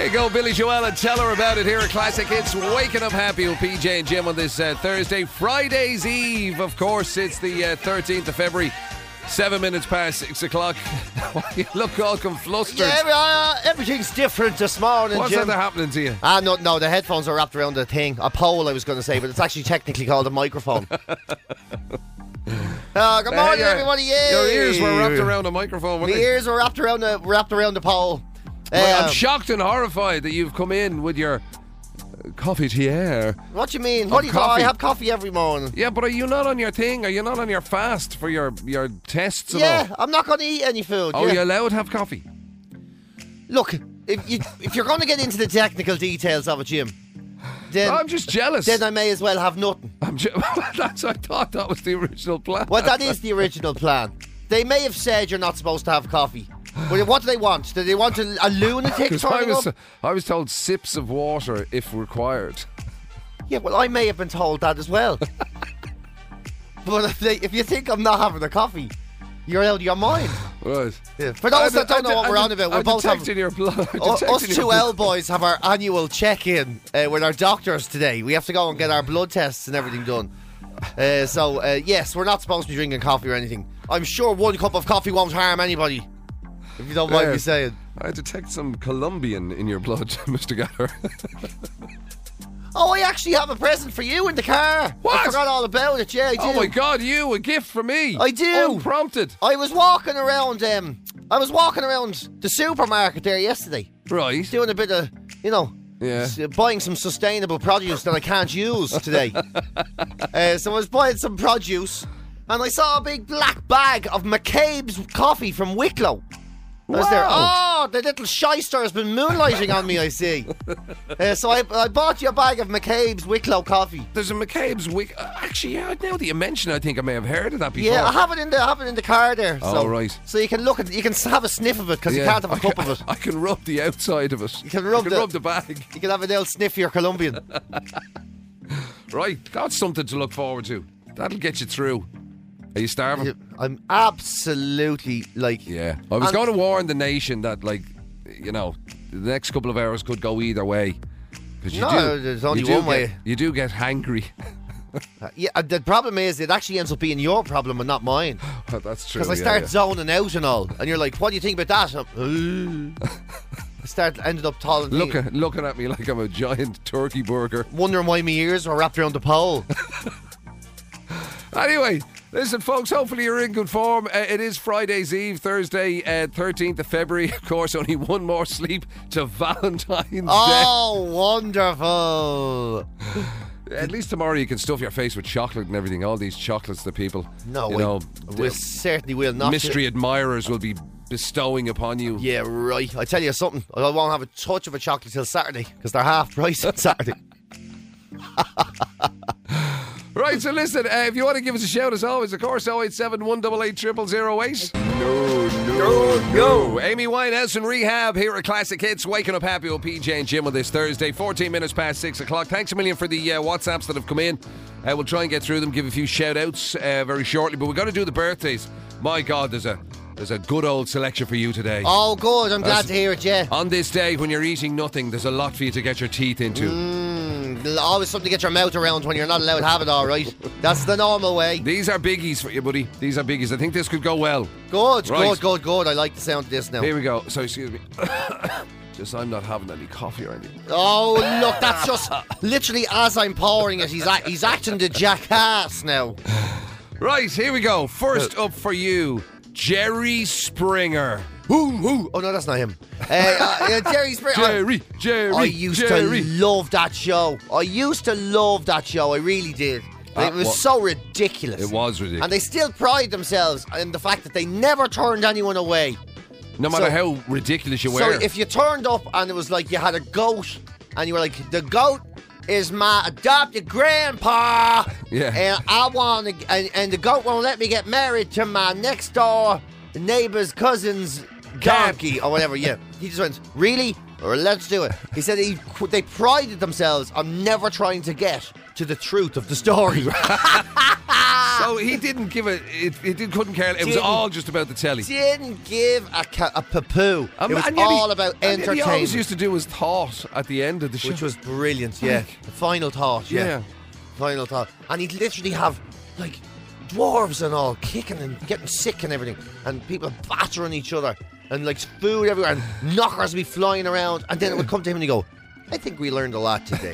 There you go, Billy Joel, and tell her about it here at Classic Hits. Waking up happy with PJ and Jim on this Thursday, Friday's Eve. Of course, it's the 13th of February, 7 minutes past 6 o'clock. You look all conflustered. Yeah, everything's different this morning, What's Jim. happening to you? No, the headphones are wrapped around the thing. A pole, I was going to say, but it's actually technically called a microphone. Good morning, everybody. Yay. Your ears were wrapped around a microphone, weren't My they? ears were wrapped around the pole. Well, I'm shocked and horrified that you've come in with your coffee tiare. What do you mean? What do you thought? I have coffee every morning. Yeah, but are you not on your thing? Are you not on your fast for your tests and all? Yeah, I'm not going to eat any food. Oh, are you allowed to have coffee? Look, if you're going to get into the technical details of it, Jim, then I'm just jealous. Then I may as well have nothing. I thought that was the original plan. Well, that is the original plan. They may have said you're not supposed to have coffee. But what do they want? Do they want a lunatic turning up? I was told sips of water if required. Yeah, well, I may have been told that as well. But if you think I'm not having a coffee, you're out of your mind. Right. Yeah. For those that don't know what we're on about, we're both having... your blood. Us two L boys have our annual check-in with our doctors today. We have to go and get our blood tests and everything done. Yes, we're not supposed to be drinking coffee or anything. I'm sure one cup of coffee won't harm anybody. If you don't mind me saying. I detect some Colombian in your blood, Mr. Gatter. Oh, I actually have a present for you in the car. What? I forgot all about it. Yeah, I do. Oh my God, a gift for me. I do. Unprompted. I was walking around the supermarket there yesterday. Right. Doing a bit of, buying some sustainable produce that I can't use today. So I was buying some produce, and I saw a big black bag of McCabe's coffee from Wicklow. I was there. Oh, the little shyster has been moonlighting on me, I see. So I bought you a bag of McCabe's Wicklow coffee. There's a McCabe's Actually, now that you mention it, I think I may have heard of that before. Yeah, I have it in the car there. Oh, right. So you can you can have a sniff of it because you can't have a cup of it. I can rub the outside of it. You can rub the bag. You can have an old sniff of your Colombian. Right, that's something to look forward to. That'll get you through. Are you starving? I'm absolutely Yeah. I was going to warn the nation that, the next couple of hours could go either way. There's only one way. You do get hangry. Yeah, the problem is it actually ends up being your problem and not mine. Oh, that's true. Because I start zoning out and all, and you're like, "What do you think about that?" I ended up tall and looking at me like I'm a giant turkey burger, wondering why my ears were wrapped around the pole. Anyway, listen, folks, hopefully you're in good form. It is Friday's Eve, Thursday, 13th of February. Of course, only one more sleep to Valentine's Day. Oh, wonderful. At least tomorrow you can stuff your face with chocolate and everything. All these chocolates that people, we certainly will not. Mystery admirers will be bestowing upon you. Yeah, right. I tell you something. I won't have a touch of a chocolate till Saturday because they're half price on Saturday. Right, so listen, if you want to give us a shout as always, of course, 087 188 0008. No. Amy Winehouse and Rehab here at Classic Hits, waking up happy with PJ and Jim on this Thursday, 14 minutes past 6 o'clock. Thanks a million for the WhatsApps that have come in. We'll try and get through them, give a few shout outs very shortly, but we're going to do the birthdays. My God, there's a good old selection for you today. Oh, good. I'm glad to hear it, yeah. On this day when you're eating nothing, there's a lot for you to get your teeth into. Always something to get your mouth around when you're not allowed to have it, all right. That's the normal way. These are biggies for you, buddy. These are biggies. I think this could go well. Good. I like the sound of this now. Here we go. So, excuse me. Just I'm not having any coffee or anything. Oh, look, that's just literally as I'm pouring it. He's acting the jackass now. Right, here we go. First up for you, Jerry Springer. Oh no, that's not him. Jerry Springer. Jerry. I used to love that show. I really did. It was so ridiculous. It was ridiculous. And they still pride themselves in the fact that they never turned anyone away. No matter how ridiculous you were. So if you turned up and it was like you had a goat and you were like, the goat is my adopted grandpa. Yeah. And I want to, and the goat won't let me get married to my next door neighbor's cousin's donkey or whatever. Yeah. He just went, really? Or let's do it. He said they prided themselves on never trying to get to the truth of the story. So So he didn't give couldn't care. It was all just about the telly. Didn't give a poo. It was all about entertainment. He always used to do his thought at the end of the show, which was brilliant. Yeah, the final thought. Yeah, final thought. And he'd literally have like dwarves and all kicking and getting sick and everything, and people battering each other, and like food everywhere, and knockers would be flying around, and then it would come to him and he'd go, I think we learned a lot today.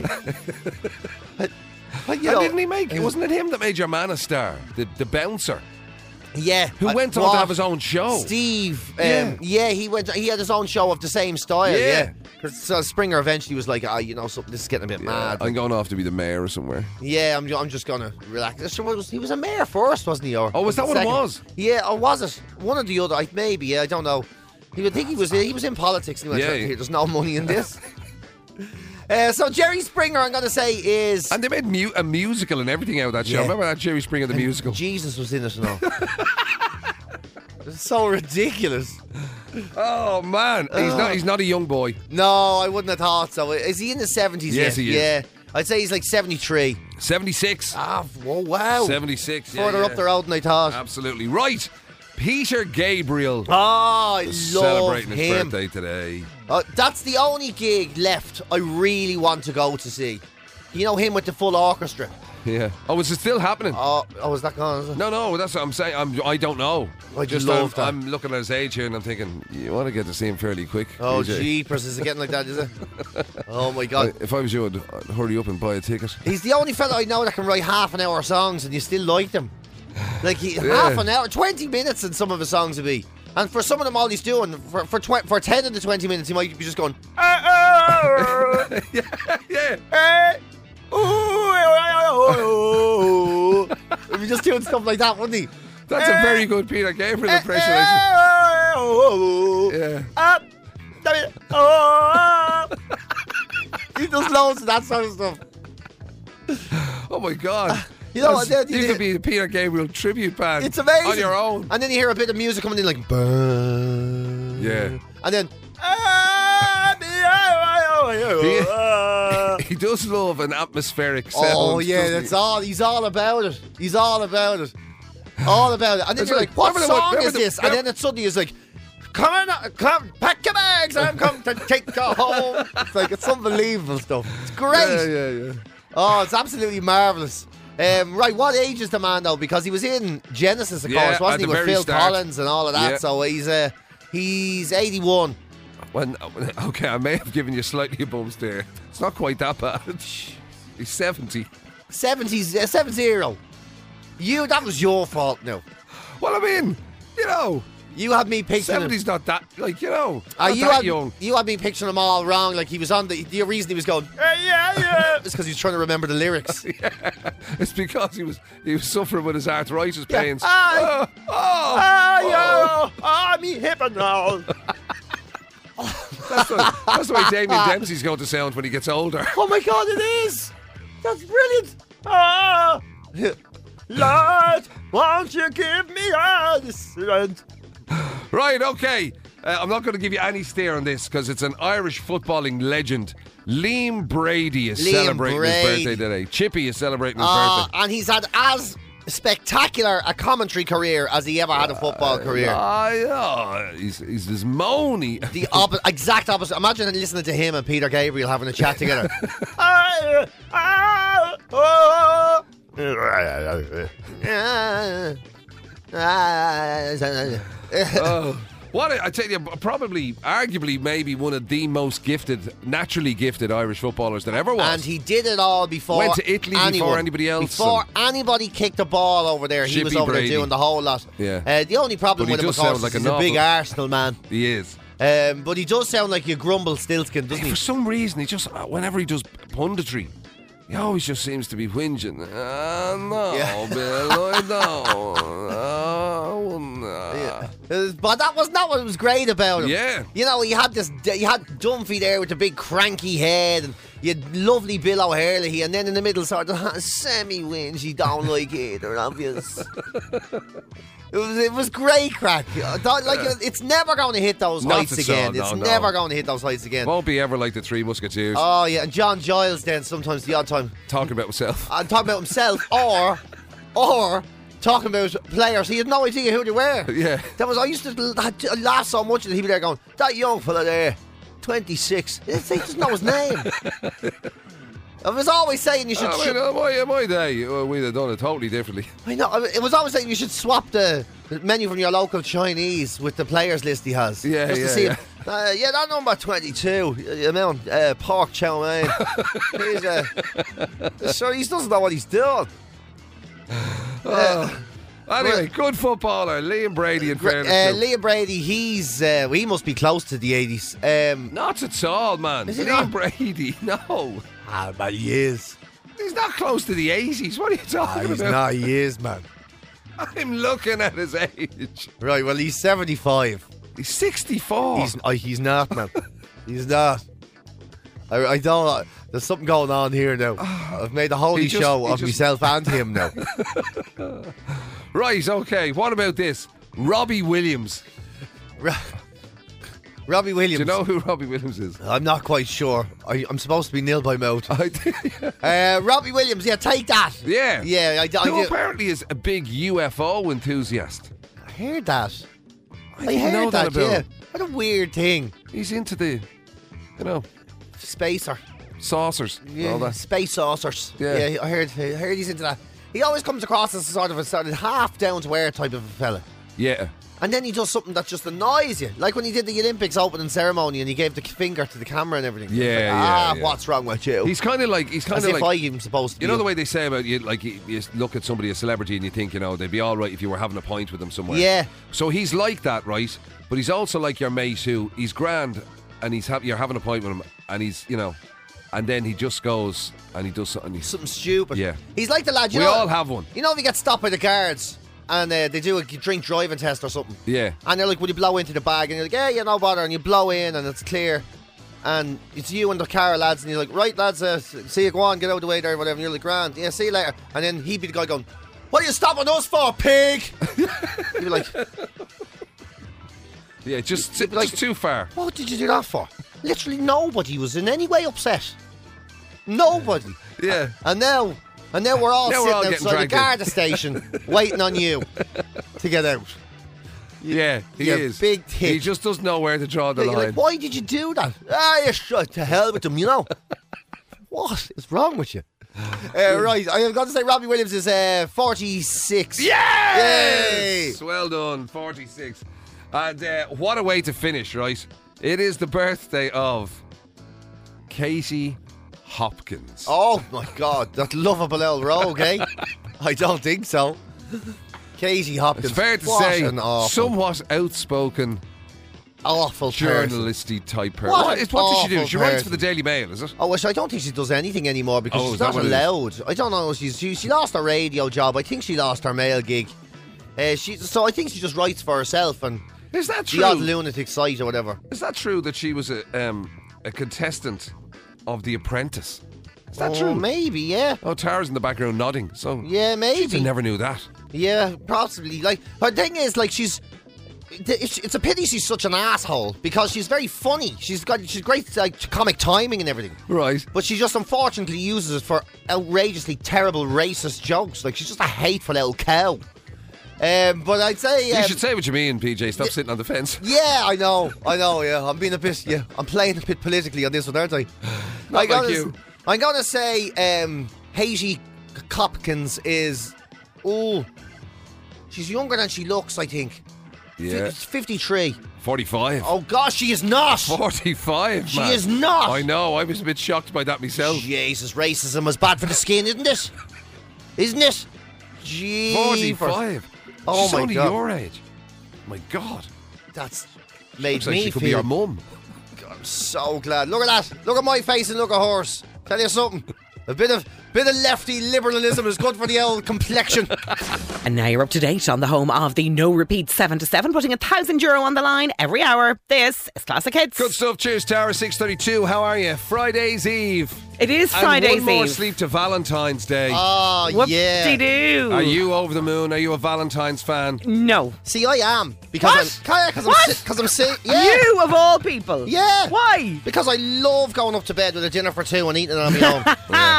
But didn't he make it? Wasn't it him that made your man a star? The bouncer. Yeah. Who went on to have his own show. Steve. He had his own show of the same style. Yeah. So Springer eventually was like, something, this is getting a bit mad. I'm going off to be the mayor or somewhere. Yeah, I'm just going to relax. He was a mayor first, wasn't he? Or was that what it was? Yeah, or was it? One or the other, maybe, I don't know. He would think he was in politics. And he went, there's no money in this. So Jerry Springer, I'm going to say, is... And they made a musical and everything out of that show. Remember that Jerry Springer, the musical? Jesus was in it and all. It's so ridiculous. Oh, man. He's not a young boy. No, I wouldn't have thought so. Is he in the 70s yet? Yes, he is. Yeah. I'd say he's like 73. 76. Ah, oh, wow. 76, Further up the road than I thought. Absolutely. Right. Peter Gabriel. Oh, I love celebrating him. his birthday today. That's the only gig left I really want to go to see. You know him with the full orchestra. Yeah. Oh, is it still happening? Oh, is that gone? Is it? No, that's what I'm saying. I don't know. I'm looking at his age here and I'm thinking, you want to get to see him fairly quick. Oh, jeepers. Is it getting like that, is it? Oh, my God. If I was you, I'd hurry up and buy a ticket. He's the only fella I know that can write half-an-hour songs and you still like them. Like half an hour, 20 minutes in some of his songs would be. And for some of them, all he's doing, for 10 of the 20 minutes, he might be just going, yeah. If he just doing stuff like that, wouldn't he? That's a very good Peter Gabriel impression. He does loads of that sort of stuff. Oh my God. You know what? You could be the Peter Gabriel tribute band. It's amazing. On your own. And then you hear a bit of music coming in like, burn. Yeah. And then, he does love an atmospheric sound. Oh yeah, that's all. He's all about it. He's all about it. All about it. And then you're like, what song is this? And then it suddenly is like, come, pack your bags. I'm come to take you home. It's unbelievable stuff. It's great. Yeah. Oh, it's absolutely marvellous. Right, what age is the man though? Because he was in Genesis, of course, wasn't he, with Phil Collins and all of that? Yeah. So he's 81. Okay, I may have given you slightly a bump there. It's not quite that bad. He's 70. 70. That was your fault now. Well, I mean, you had me picturing 70's not that, young. You had me picturing him all wrong. Like he was on the reason he was going, yeah. It's because he was trying to remember the lyrics. Yeah. It's because he was suffering with his arthritis pains. Me hip and all. That's the way Damien Dempsey's going to sound when he gets older. Oh my God, it is. That's brilliant. Lord, won't you give me all the strength? Right, okay. I'm not going to give you any steer on this because it's an Irish footballing legend. Liam Brady is celebrating his birthday today. Chippy is celebrating his birthday. And he's had as spectacular a commentary career as he ever had a football career. He's this moany. The exact opposite. Imagine listening to him and Peter Gabriel having a chat together. I tell you, probably, arguably, maybe one of the most naturally gifted Irish footballers that ever was. And he did it all before. Went to Italy before anybody else. Before anybody kicked the ball over there, he was over there doing the whole lot. Yeah. The only problem with him, of course, is he's a big Arsenal man. He is. But he does sound like you grumble Stiltskin, doesn't he? For some reason, whenever he does punditry, he always just seems to be whinging. Bill, I don't. But that was not what was great about him. Yeah. He had Dunphy there with the big cranky head, and you had lovely Bill O'Herlihy, and then in the middle sort of semi-whingy, don't like it, or obvious. It was great crack. It's never going to hit those heights again. It's never going to hit those heights again. Won't be ever like the Three Musketeers. Oh yeah, and John Giles then sometimes the odd time talking about himself. Talking about himself, or talking about players. He had no idea who they were. Yeah. I used to laugh so much that he'd be there going, that young fella there, 26. He doesn't know his name. I was always saying you should... my day, we'd have done it totally differently. I know. It was always saying you should swap the menu from your local Chinese with the players list he has. Yeah, just to see it. That number 22, pork chow mein. He doesn't know what he's doing. Anyway, good footballer, Liam Brady in fairness. Liam Brady, he must be close to the 80s. Not at all, man. Is he Liam not? Brady, no. But he is. He's not close to the 80s. What are you talking about? He's not, he is, man. I'm looking at his age. Right, well, he's 75. He's 64. He's not, man. He's not. I don't... There's something going on here now. I've made a holy show of myself and him now. Right, okay. What about this? Robbie Williams. Robbie Williams. Do you know who Robbie Williams is? I'm not quite sure. I'm supposed to be nil by mouth. Robbie Williams, yeah, take that. Yeah. Yeah, I Who do. apparently is a big UFO enthusiast. I heard that. I didn't know that about yeah. him. What a weird thing. He's into the, Spacer. saucers. Yeah, All that. space saucers. Yeah. I heard he's into that. He always comes across as sort of a half down to earth type of a fella. Yeah. And then he does something that just annoys you. Like when he did the Olympics opening ceremony and he gave the finger to the camera and everything. Yeah, It's like, what's wrong with you? He's kind of like... As if I'm supposed to be. You know the way they say about you, like you look at somebody, a celebrity, and you think, they'd be all right if you were having a pint with them somewhere. Yeah. So he's like that, right? But he's also like your mate who, he's grand, and you're having a pint with him, and he's, and then he just goes and he does something. Something stupid. Yeah. He's like the lad, We all have one. You know if you get stopped by the guards and they do a drink driving test or something. Yeah. And they're like, would you blow into the bag? And you're like, yeah, no bother. And you blow in and it's clear. And it's you and the car lads and you're like, right lads, see you, go on, get out of the way there, whatever. And you're like, grand, yeah, see you later. And then he'd be the guy going, what are you stopping us for, pig? You'd be like... Yeah, just too far. What did you do that for? Literally nobody was in any way upset. Nobody. Yeah. And now we're all Now we're all sitting getting outside the dragged in. Garda station waiting on you to get out. Yeah, he You is. big tit. He just doesn't know where to draw the You're line. like, why did you do that? You shut to hell with them, What is wrong with you? Right, I have got to say Robbie Williams is 46. Yes! Well done, 46. And what a way to finish, right? It is the birthday of Katie Hopkins. Oh my God, that lovable old rogue, eh? I don't think so. Katie Hopkins. It's fair to What say, an awful, somewhat outspoken, awful person. journalisty type person. What What an does she do? awful She writes person. for the Daily Mail, is it? Oh, well, I don't think she does anything anymore because Oh, she's is that not what it is? allowed. I don't know. She lost her radio job. I think she lost her mail gig. So I think she just writes for herself and Is that true? the odd lunatic site or whatever. Is that true that she was a contestant of The Apprentice? Is that true? Maybe, yeah. Oh, Tara's in the background nodding. So Yeah, I maybe. never knew that. Yeah, possibly. Like, her thing is, like, it's a pity she's such an asshole because she's very funny. She's great, like, comic timing and everything. Right. But she just unfortunately uses it for outrageously terrible racist jokes. Like, she's just a hateful little cow. But I'd say... You should say what you mean, PJ. Stop sitting on the fence. Yeah, I know, yeah. I'm being a bit, I'm playing a bit politically on this one, aren't I? Not like you. I'm going to say Hazy Hopkins is... Oh, she's younger than she looks, I think. Yeah. 53. 45. Oh, gosh, she is not. 45, She man. is not. I know. I was a bit shocked by that myself. Jesus, racism is bad for the skin, isn't it? Isn't it? Jeez. 45. Oh, She's my only God. your age. My God. That's made Looks like me she could feel... be your mum. I'm so glad. Look at that. Look at my face and look at hers. Tell you something. A bit of lefty liberalism is good for the old complexion. And now you're up to date on the home of the no repeat 7 to 7, putting €1,000 on the line every hour. This is Classic Hits. Good stuff. Cheers, Tara. 6:32. How are you? Friday's Eve. It is And Friday's one more Eve. sleep to Valentine's Day. Oh, yeah. Whoop-de-doo. Are you over the moon? Are you a Valentine's fan? No. See, I am. What? Because What? I'm sick. Yeah. You, of all people. Yeah. Why? Because I love going up to bed with a dinner for two and eating it on my own.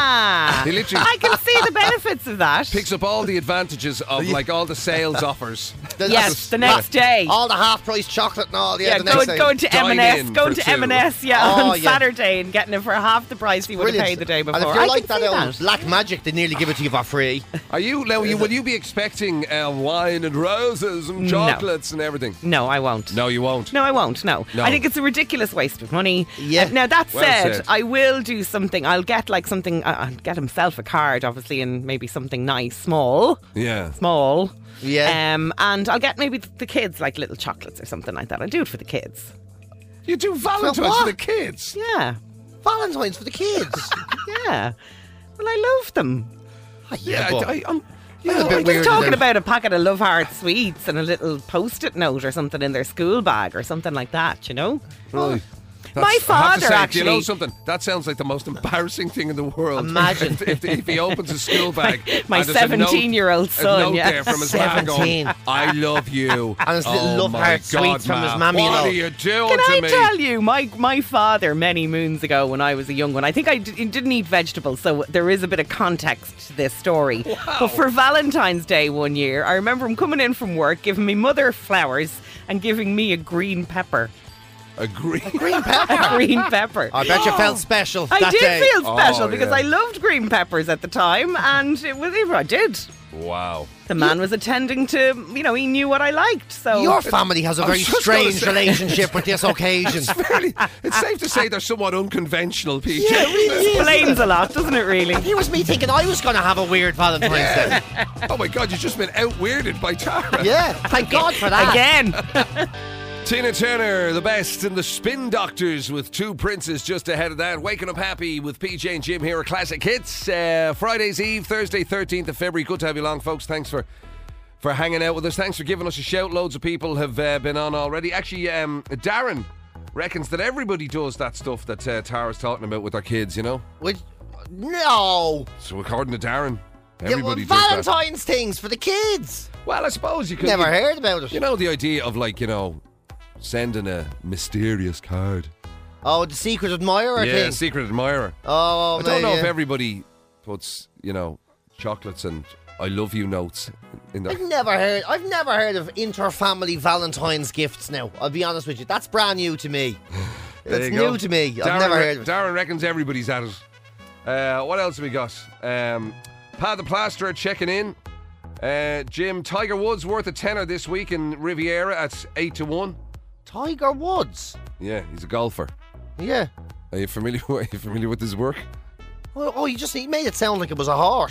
Ah. He literally I can see the benefits of that. picks up all the advantages of like all the sales offers. Yes, the next day. All the half-price chocolate and all. Yeah, the next day. going to Dine M&S, in going for to two. M&S, Oh, on yeah. Saturday and getting it for half the price you would have Brilliant. paid the day before. And if you're I like can that see old that. Black Magic, they nearly give it to you for free. Are you now? Will you be expecting wine and roses and No. chocolates and everything? No, I won't. No, you won't. No, I won't. No. No. I think it's a ridiculous waste of money. Yeah. Now, that Well said, said. I will do something. I'll get like something, I'll get himself a card, obviously, and maybe something nice, small. Yeah. Small. Yeah. And I'll get maybe the kids like little chocolates or something like that. I'll do it for the kids. You do Valentine's what? for the kids. Yeah. Valentine's for the kids. Yeah. Well, I love them. Yeah, but- I'm. That's a bit I'm weird. just talking then. about a packet of Love Heart sweets and a little post-it note or something in their school bag or something like that, you know? Really? My I have to father say, actually... Do you know something? That sounds like the most embarrassing thing in the world. Imagine. if he opens a school bag. My and there's a note- 17-year-old a son, note yeah. there from his mom 17. going, I love you. And his little Love my Heart God, sweets from his Ma, mammy, you What know. are you doing Can to I me? tell you, my father, many moons ago when I was a young one, I think I didn't eat vegetables, so there is a bit of context to this story. But for Valentine's Day one year, I remember him coming in from work, giving me mother flowers and giving me a green pepper. Agree. Green pepper. A green pepper. I bet you felt special I that did day. feel special Oh, because yeah. I loved green peppers at the time, and I did. Wow. The man was attending to, he knew what I liked. So Your family has a I was very just gonna strange say- relationship with this occasion. It's safe to say they're somewhat unconventional, PJ. Yeah, it really is. explains a lot, doesn't it? Really. Here was me thinking I was going to have a weird Valentine's Day. Oh my God, you've just been out-weirded by Tara. Yeah, thank God for that. Again. Tina Turner, the best, and the Spin Doctors with Two Princes just ahead of that. Waking up happy with PJ and Jim here at Classic Hits. Friday's Eve, Thursday, 13th of February. Good to have you along, folks. Thanks for hanging out with us. Thanks for giving us a shout. Loads of people have been on already. Actually, Darren reckons that everybody does that stuff that Tara's talking about with their kids, you know? No. So according to Darren, Yeah, everybody does that. Valentine's things for the kids. Well, I suppose you could. Never heard about it. You know the idea of sending a mysterious card. Oh, the secret admirer Yeah, thing. secret admirer. Oh, I don't know man, if yeah. everybody puts, chocolates and I love you notes in their... I've never heard of inter-family Valentine's gifts now. I'll be honest with you. That's brand new to me. There That's you go. new to me. I've Darren never heard of it. Darren reckons everybody's at it. What else have we got? Pa the Plasterer checking in. Jim, Tiger Woods worth a tenner this week in Riviera at 8-1. Tiger Woods. Yeah, he's a golfer. Yeah. Are you familiar with his work? Oh, he made it sound like it was a horse.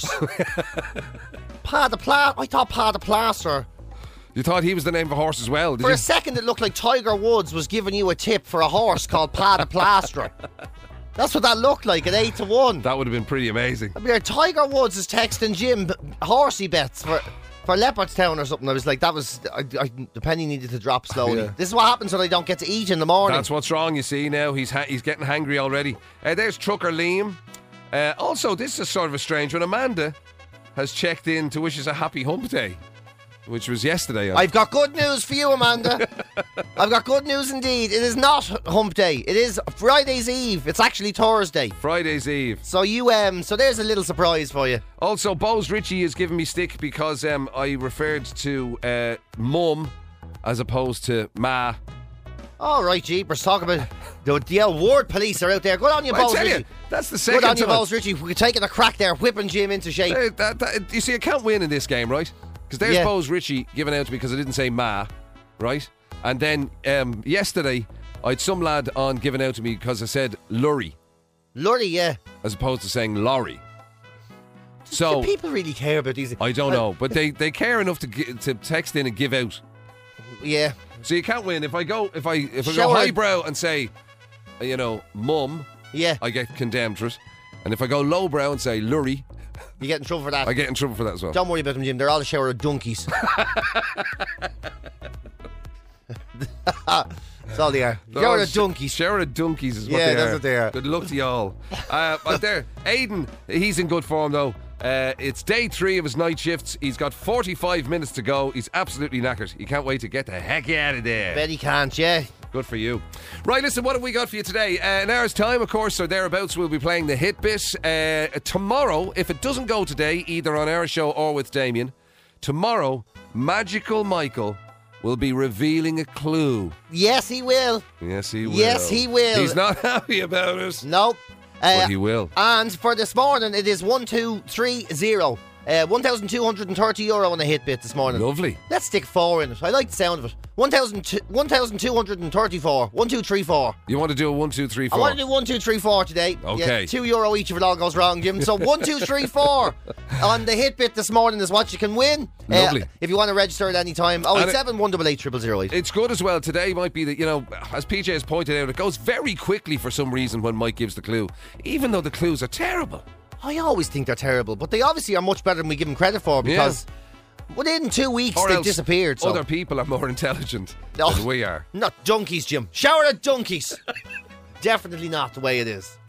I thought Pa the Plaster. You thought he was the name of a horse as well, did For you? a second, it looked like Tiger Woods was giving you a tip for a horse called Pa the Plasterer. That's what that looked like at 8-1. That would have been pretty amazing. I mean, Tiger Woods is texting Jim horsey bets for Leopardstown or something. I was like, the penny needed to drop slowly. Yeah. This is what happens when I don't get to eat in the morning. That's what's wrong, you see, now. He's getting hangry already. There's Trucker Liam. Also, this is sort of a strange one. Amanda has checked in to wish us a happy hump day, which was yesterday. I've got good news for you, Amanda. I've got good news indeed. It is not hump day. It is Friday's Eve. It's actually Thursday. Friday's Eve. So so there's a little surprise for you. Also, Bose Ritchie is giving me stick because I referred to mum as opposed to ma. All right, jeepers. Talk about the old word police are out there. Good on you, I Bose tell you, Ritchie. that's the Good second on you, time. Bose Ritchie. We're taking a crack there, whipping Jim into shape. You see, I can't win in this game, right? Because there's Yeah. Bose Ritchie giving out to me because I didn't say ma, right? And then yesterday, I had some lad on giving out to me because I said lurry Lurry, yeah. as opposed to saying lorry. So Do people really care about these? I don't know, but they care enough to text in and give out. Yeah. So you can't win if I go go Shower. highbrow and say, mum, Yeah. I get condemned for it. And if I go lowbrow and say lurry, You get in trouble for that. I get in trouble for that as well. Don't worry about them, Jim. They're all a shower of donkeys. That's all they are. Shower of donkeys. Shower of donkeys is what they are. Yeah, that's what they are. Good luck to you all. But there, Aidan, he's in good form though. It's day 3 of his night shifts. He's got 45 minutes to go. He's absolutely knackered. He can't wait to get the heck out of there. Bet he can't, yeah. Good for you. Right, listen, what have we got for you today? An hour's time, of course, or thereabouts, we'll be playing the hit bit. Tomorrow, if it doesn't go today, either on our show or with Damien, tomorrow, Magical Michael will be revealing a clue. Yes, he will. Yes, he will. Yes, he will. He's not happy about it. Nope. But he will. And for this morning, it is 1230. €1,230 on the hit bit this morning. Lovely. Let's stick 4 in it. I like the sound of it. 1,234. 1, 2, 3, 4. You want to do a 1, 2, 3, 4? I want to do 1, 2, 3, 4 today. Okay. Yeah, €2 each if it all goes wrong, Jim. So 1, 2, 3, 4 on the hit bit this morning is what you can win. Lovely. If you want to register at any time, 087 188 0008. It's good as well. Today might be that, as PJ has pointed out, it goes very quickly for some reason when Mike gives the clue, even though the clues are terrible. I always think they're terrible, but they obviously are much better than we give them credit for because within 2 weeks they've disappeared. So. Other people are more intelligent than we are. Not donkeys, Jim. Shower of donkeys. Definitely not the way it is.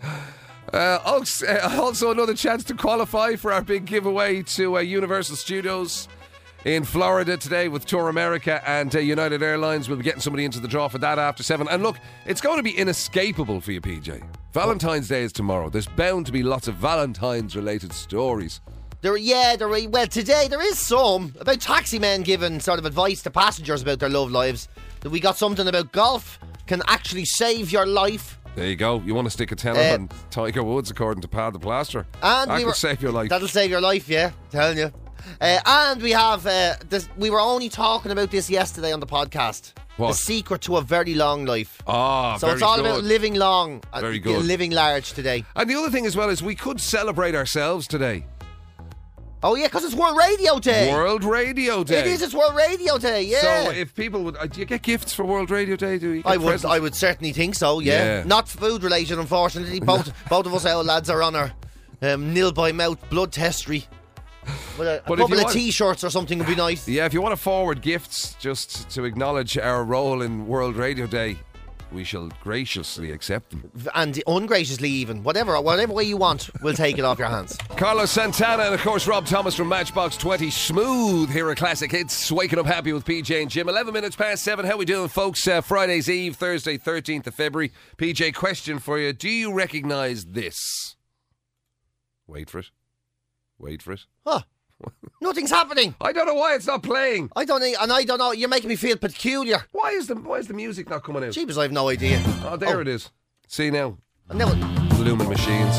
Also another chance to qualify for our big giveaway to Universal Studios in Florida today with Tour America and United Airlines. We'll be getting somebody into the draw for that after 7. And look, it's going to be inescapable for you, PJ. Valentine's Day is tomorrow. There's bound to be lots of Valentine's-related stories. Well, today there is some about taxi men giving sort of advice to passengers about their love lives. We got something about golf can actually save your life. There you go. You want to stick a tenner on Tiger Woods according to Pad the Plaster. And that could save your life. That'll save your life, yeah. Telling you. And we have this. We were only talking about this yesterday on the podcast. What? The secret to a very long life. So it's all about living long. Very good. Living large today. And the other thing as well is we could celebrate ourselves today. Oh yeah, because it's World Radio Day. World Radio Day. It is. It's World Radio Day. Yeah. So if people would, do you get gifts for World Radio Day? Do you? I would certainly think so. Yeah. Not food related, unfortunately. Both of us old lads are on our nil by mouth blood testery. But a couple of T-shirts or something would be nice. Yeah, if you want to forward gifts just to acknowledge our role in World Radio Day, we shall graciously accept them. And ungraciously even. Whatever way you want, we'll take it off your hands. Carlos Santana and, of course, Rob Thomas from Matchbox 20. Smooth here at Classic Hits. Waking up happy with PJ and Jim. 11 minutes past 7. How we doing, folks? Friday's Eve, Thursday, 13th of February. PJ, question for you. Do you recognise this? Wait for it. Huh. Nothing's happening. I don't know why it's not playing. I don't know. You're making me feel peculiar. Why is the music not coming out? Jeebus, I have no idea. Oh, there it is. See now. Blooming machines.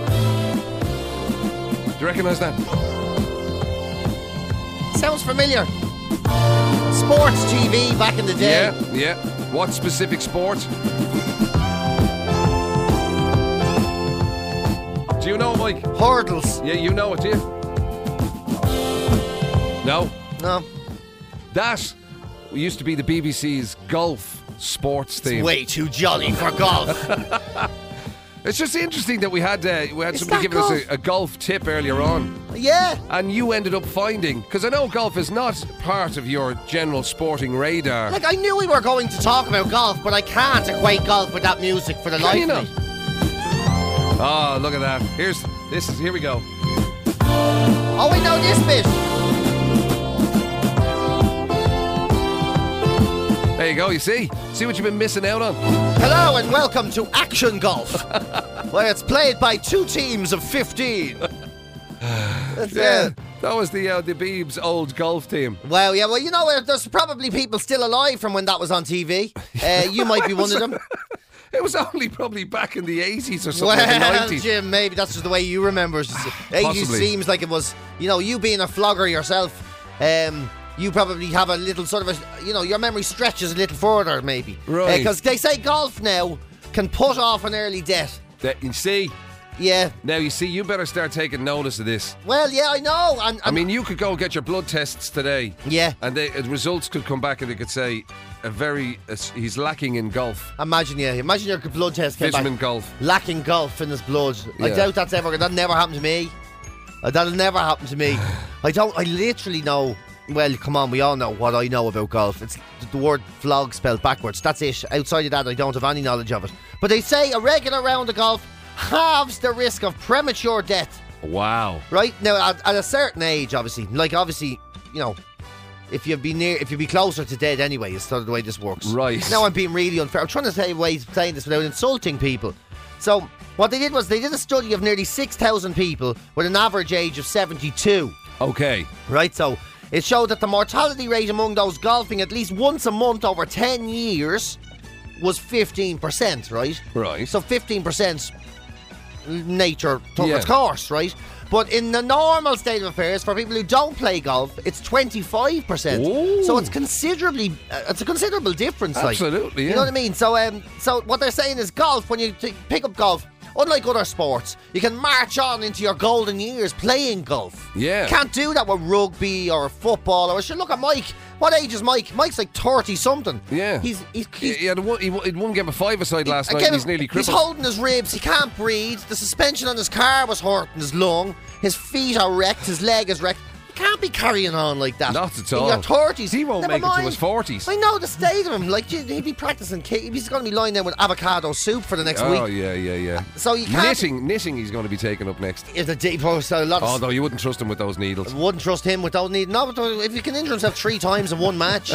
Do you recognise that? Sounds familiar. Sports TV back in the day. Yeah. What specific sport? Do you know, Mike? Hurdles. Yeah, you know it, do you? No. That used to be the BBC's golf sports theme. It's way too jolly for golf. It's just interesting that we had somebody giving us a golf tip earlier on. Yeah. And you ended up finding, because I know golf is not part of your general sporting radar. Like, I knew we were going to talk about golf, but I can't equate golf with that music for the life of me. Oh, look at that. Here we go. Oh, we know this bit. There you go, you see what you've been missing out on. Hello and welcome to Action Golf, where it's played by 2 teams of 15. That was the Beebs old golf team. Well, you know, there's probably people still alive from when that was on TV. You might be one of them. It was only probably back in the 80s or something, the 90s. Jim, maybe that's just the way you remember it. 80s seems like it was, you being a flogger yourself, you probably have a little sort of your memory stretches a little further, maybe. Right. Because they say golf now can put off an early death. You see? Yeah. Now, you better start taking notice of this. Well, yeah, I know. I mean, you could go get your blood tests today. Yeah. And the results could come back and they could say, he's lacking in golf. Imagine your blood test came back. Vitamin golf. Lacking golf in his blood. Yeah. I doubt that'll never happen to me. That'll never happen to me. I literally know Well, come on, we all know what I know about golf. It's the word vlog spelled backwards. That's it. Outside of that, I don't have any knowledge of it. But they say a regular round of golf halves the risk of premature death. Wow. Right? Now, at a certain age, obviously, if you'd be closer to dead anyway, is sort of the way this works. Right. Now I'm being really unfair. I'm trying to say ways of saying this without insulting people. So, what they did was they did a study of nearly 6,000 people with an average age of 72. Okay. Right, so it showed that the mortality rate among those golfing at least once a month over 10 years was 15%, right? Right. So 15% nature took its course, right? But in the normal state of affairs, for people who don't play golf, it's 25%. Ooh. So it's a considerable difference. Absolutely, You know what I mean? So what they're saying is golf, when you pick up golf, unlike other sports, you can march on into your golden years playing golf. Yeah. Can't do that with rugby or football. Or look at Mike. What age is Mike? Mike's like 30-something. Yeah. He had one game of five-a-side last night and he's nearly crippled. He's holding his ribs. He can't breathe. The suspension on his car was hurting his lung. His feet are wrecked. His leg is wrecked. You can't be carrying on like that. Not at all. In your 30s. He won't make it to his 40s. I know the state of him. Like, he'd be practicing. He's going to be lying there with avocado soup for the next week. Oh, yeah. So you can't... Knitting he's going to be taking up next. It's a deep post. Although you wouldn't trust him with those needles. I wouldn't trust him with those needles. No, but if he can injure himself 3 times in one match...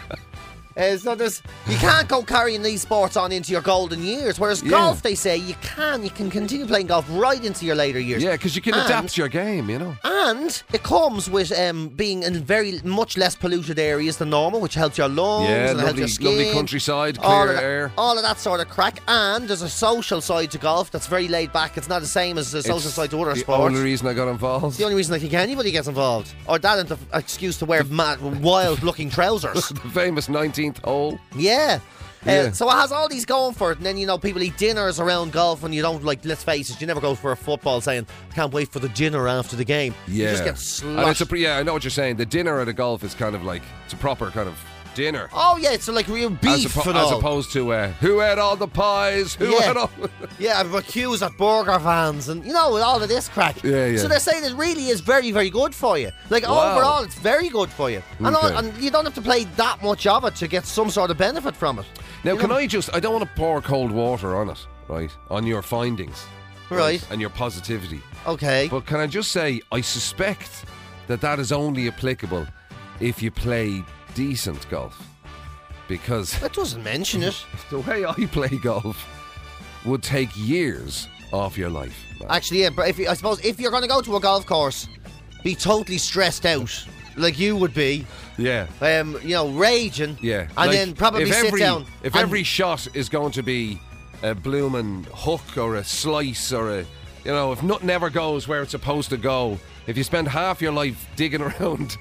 you can't go carrying these sports on into your golden years. Whereas golf, they say, you can continue playing golf right into your later years. Yeah, because you can adapt to your game, you know. And it comes with being in very much less polluted areas than normal, which helps your lungs and helps your skin. Lovely countryside, clear air. All of that sort of crack. And there's a social side to golf that's very laid back. It's not the same as the social side to other sports. The only reason I got involved. It's the only reason I think anybody gets involved. Or that and the excuse to wear wild-looking trousers. The famous 19th hole. Yeah. So it has all these going for it, and then people eat dinners around golf, and you don't let's face it, you never go for a football saying can't wait for the dinner after the game. Yeah, you just get sloshed. I know what you're saying. The dinner at a golf is kind of like it's a proper kind of dinner. Oh yeah, it's like real beef as opposed to who ate all the pies, who ate all... Yeah, but queues at burger vans and all of this crack. Yeah. So they're saying it really is very, very good for you. Overall, it's very good for you. And you don't have to play that much of it to get some sort of benefit from it. Now, I don't want to pour cold water on it, right? On your findings. Right. And your positivity. Okay. But can I just say, I suspect that is only applicable if you play decent golf, because that doesn't mention it. The way I play golf would take years off your life, man. Actually, yeah, but I suppose if you're going to go to a golf course, be totally stressed out like you would be. Yeah. Raging. Yeah. And then probably sit down. If every shot is going to be a bloomin' hook or a slice or if nothing ever goes where it's supposed to go, if you spend half your life digging around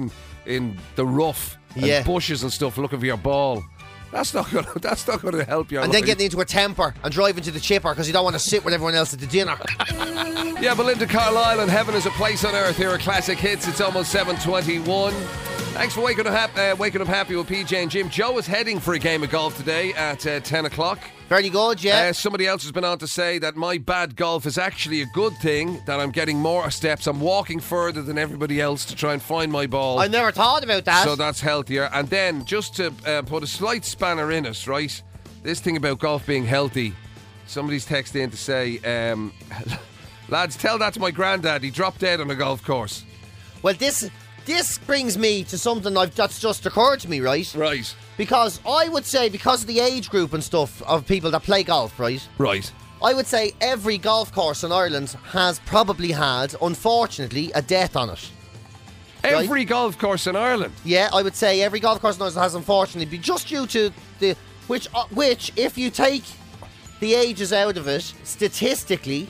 in the rough and bushes and stuff looking for your ball, that's not going to help you. And then getting into a temper and driving to the chipper because you don't want to sit with everyone else at the dinner. Yeah, Belinda Carlisle and Heaven is a Place on Earth here at Classic Hits. It's almost 7:21. Thanks for waking up happy with PJ and Jim. Joe is heading for a game of golf today at 10 o'clock. Very good, yeah. Somebody else has been on to say that my bad golf is actually a good thing, that I'm getting more steps. I'm walking further than everybody else to try and find my ball. I never thought about that. So that's healthier. And then, just to put a slight spanner in it, right? This thing about golf being healthy, somebody's texted in to say, lads, tell that to my granddad. He dropped dead on a golf course. Well, this brings me to something that's just occurred to me, right? Right. Because I would say, because of the age group and stuff of people that play golf, right? Right. I would say every golf course in Ireland has probably had, unfortunately, a death on it. Every golf course in Ireland? Yeah, I would say every golf course in Ireland has, unfortunately, been just due to the... Which, if you take the ages out of it, statistically,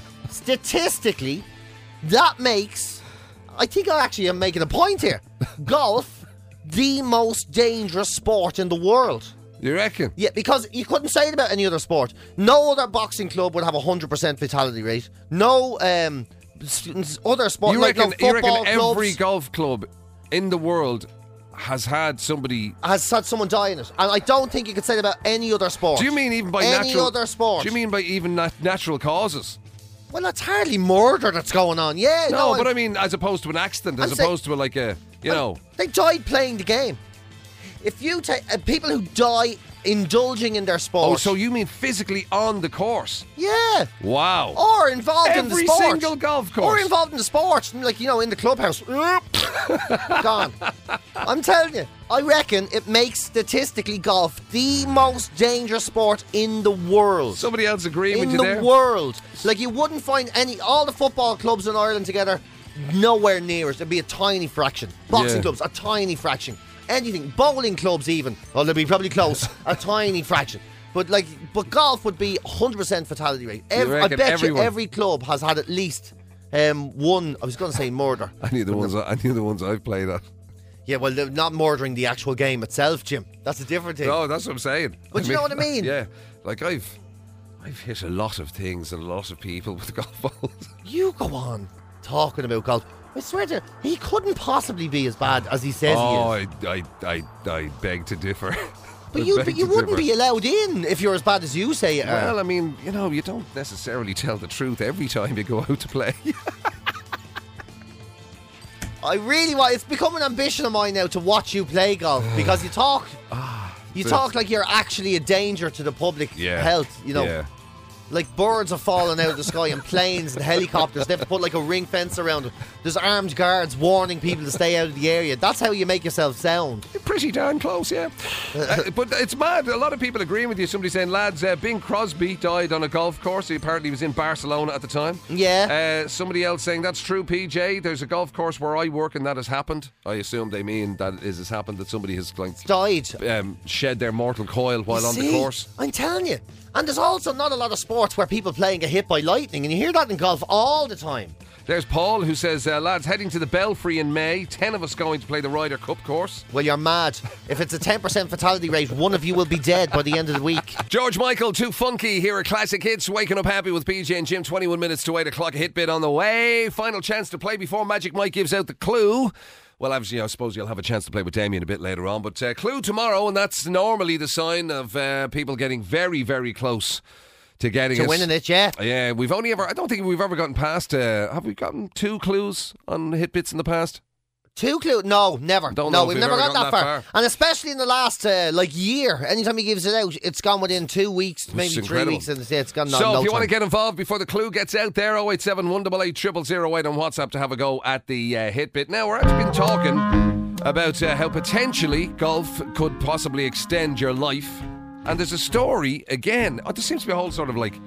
that makes... I think I actually am making a point here. Golf, the most dangerous sport in the world. You reckon? Yeah, because you couldn't say it about any other sport. No other boxing club would have a 100% fatality rate. No other sport. You reckon football every clubs golf club in the world has had someone die in it, and I don't think you could say that about any other sport. Do you mean even by any other sport? Do you mean by even natural causes? Well, that's hardly murder that's going on. Yeah, no, but I mean, as opposed to an accident, opposed to You know. They died playing the game. If you take people who die indulging in their sport. Oh, so you mean physically on the course? Yeah. Wow. Or involved in the sport. Every single golf course. Or involved in the sport, like, you know, in the clubhouse. Gone. I'm telling you, I reckon it makes statistically golf the most dangerous sport in the world. Somebody else agreeing with you there? In the world. Like, you wouldn't find all the football clubs in Ireland together, nowhere near it. There'd be a tiny fraction. Boxing clubs, a tiny fraction. Anything, bowling clubs even, well, they'd be probably close, a tiny fraction. But golf would be 100% fatality rate. I bet you every club has had at least one. I was going to say murder. I knew the ones I've played at. Yeah, well, they're not murdering the actual game itself, Jim. That's a different thing. No, that's what I'm saying. But you know what I mean? Yeah, like I've hit a lot of things and a lot of people with golf balls. You go on talking about golf. I swear to you, he couldn't possibly be as bad as he says he is. I beg to differ. But you wouldn't be allowed in if you're as bad as you say you are. Well, I mean, you know, you don't necessarily tell the truth every time you go out to play. I really want. It's become an ambition of mine now to watch you play golf because you talk. You talk like you're actually a danger to the public health. You know. Yeah. Like birds are falling out of the sky and planes and helicopters. They have to put like a ring fence around it. There's armed guards warning people to stay out of the area. That's how you make yourself sound. You're pretty darn close, yeah. But it's mad. A lot of people agreeing with you. Somebody saying, lads, Bing Crosby died on a golf course. He apparently was in Barcelona at the time. Yeah. Somebody else saying, that's true, PJ. There's a golf course where I work and that has happened. I assume they mean that has happened, that somebody has died. Shed their mortal coil while on the course. I'm telling you. And there's also not a lot of sports where people play and get hit by lightning, and you hear that in golf all the time. There's Paul who says, lads, heading to the Belfry in May, 10 of us going to play the Ryder Cup course. Well, you're mad. If it's a 10% fatality rate, one of you will be dead by the end of the week. George Michael, Too Funky here at Classic Hits, waking up happy with PJ and Jim. 21 minutes to 8 o'clock, a hit bit on the way. Final chance to play before Magic Mike gives out the clue. Well, obviously, I suppose you'll have a chance to play with Damien a bit later on. But clue tomorrow, and that's normally the sign of people getting very, very close to getting to winning it, yeah. Yeah, I don't think we've ever gotten past, have we gotten 2 clues on hit bits in the past? 2 clues? No, never. We've never got that far. And especially in the last year, anytime he gives it out, it's gone within 2 weeks, maybe 3 weeks, and it's gone. So if you want to get involved before the clue gets out there, 087 188 0008 on WhatsApp to have a go at the hit bit. Now, we're actually been talking about how potentially golf could possibly extend your life, and there's a story again. There seems to be a whole sort of like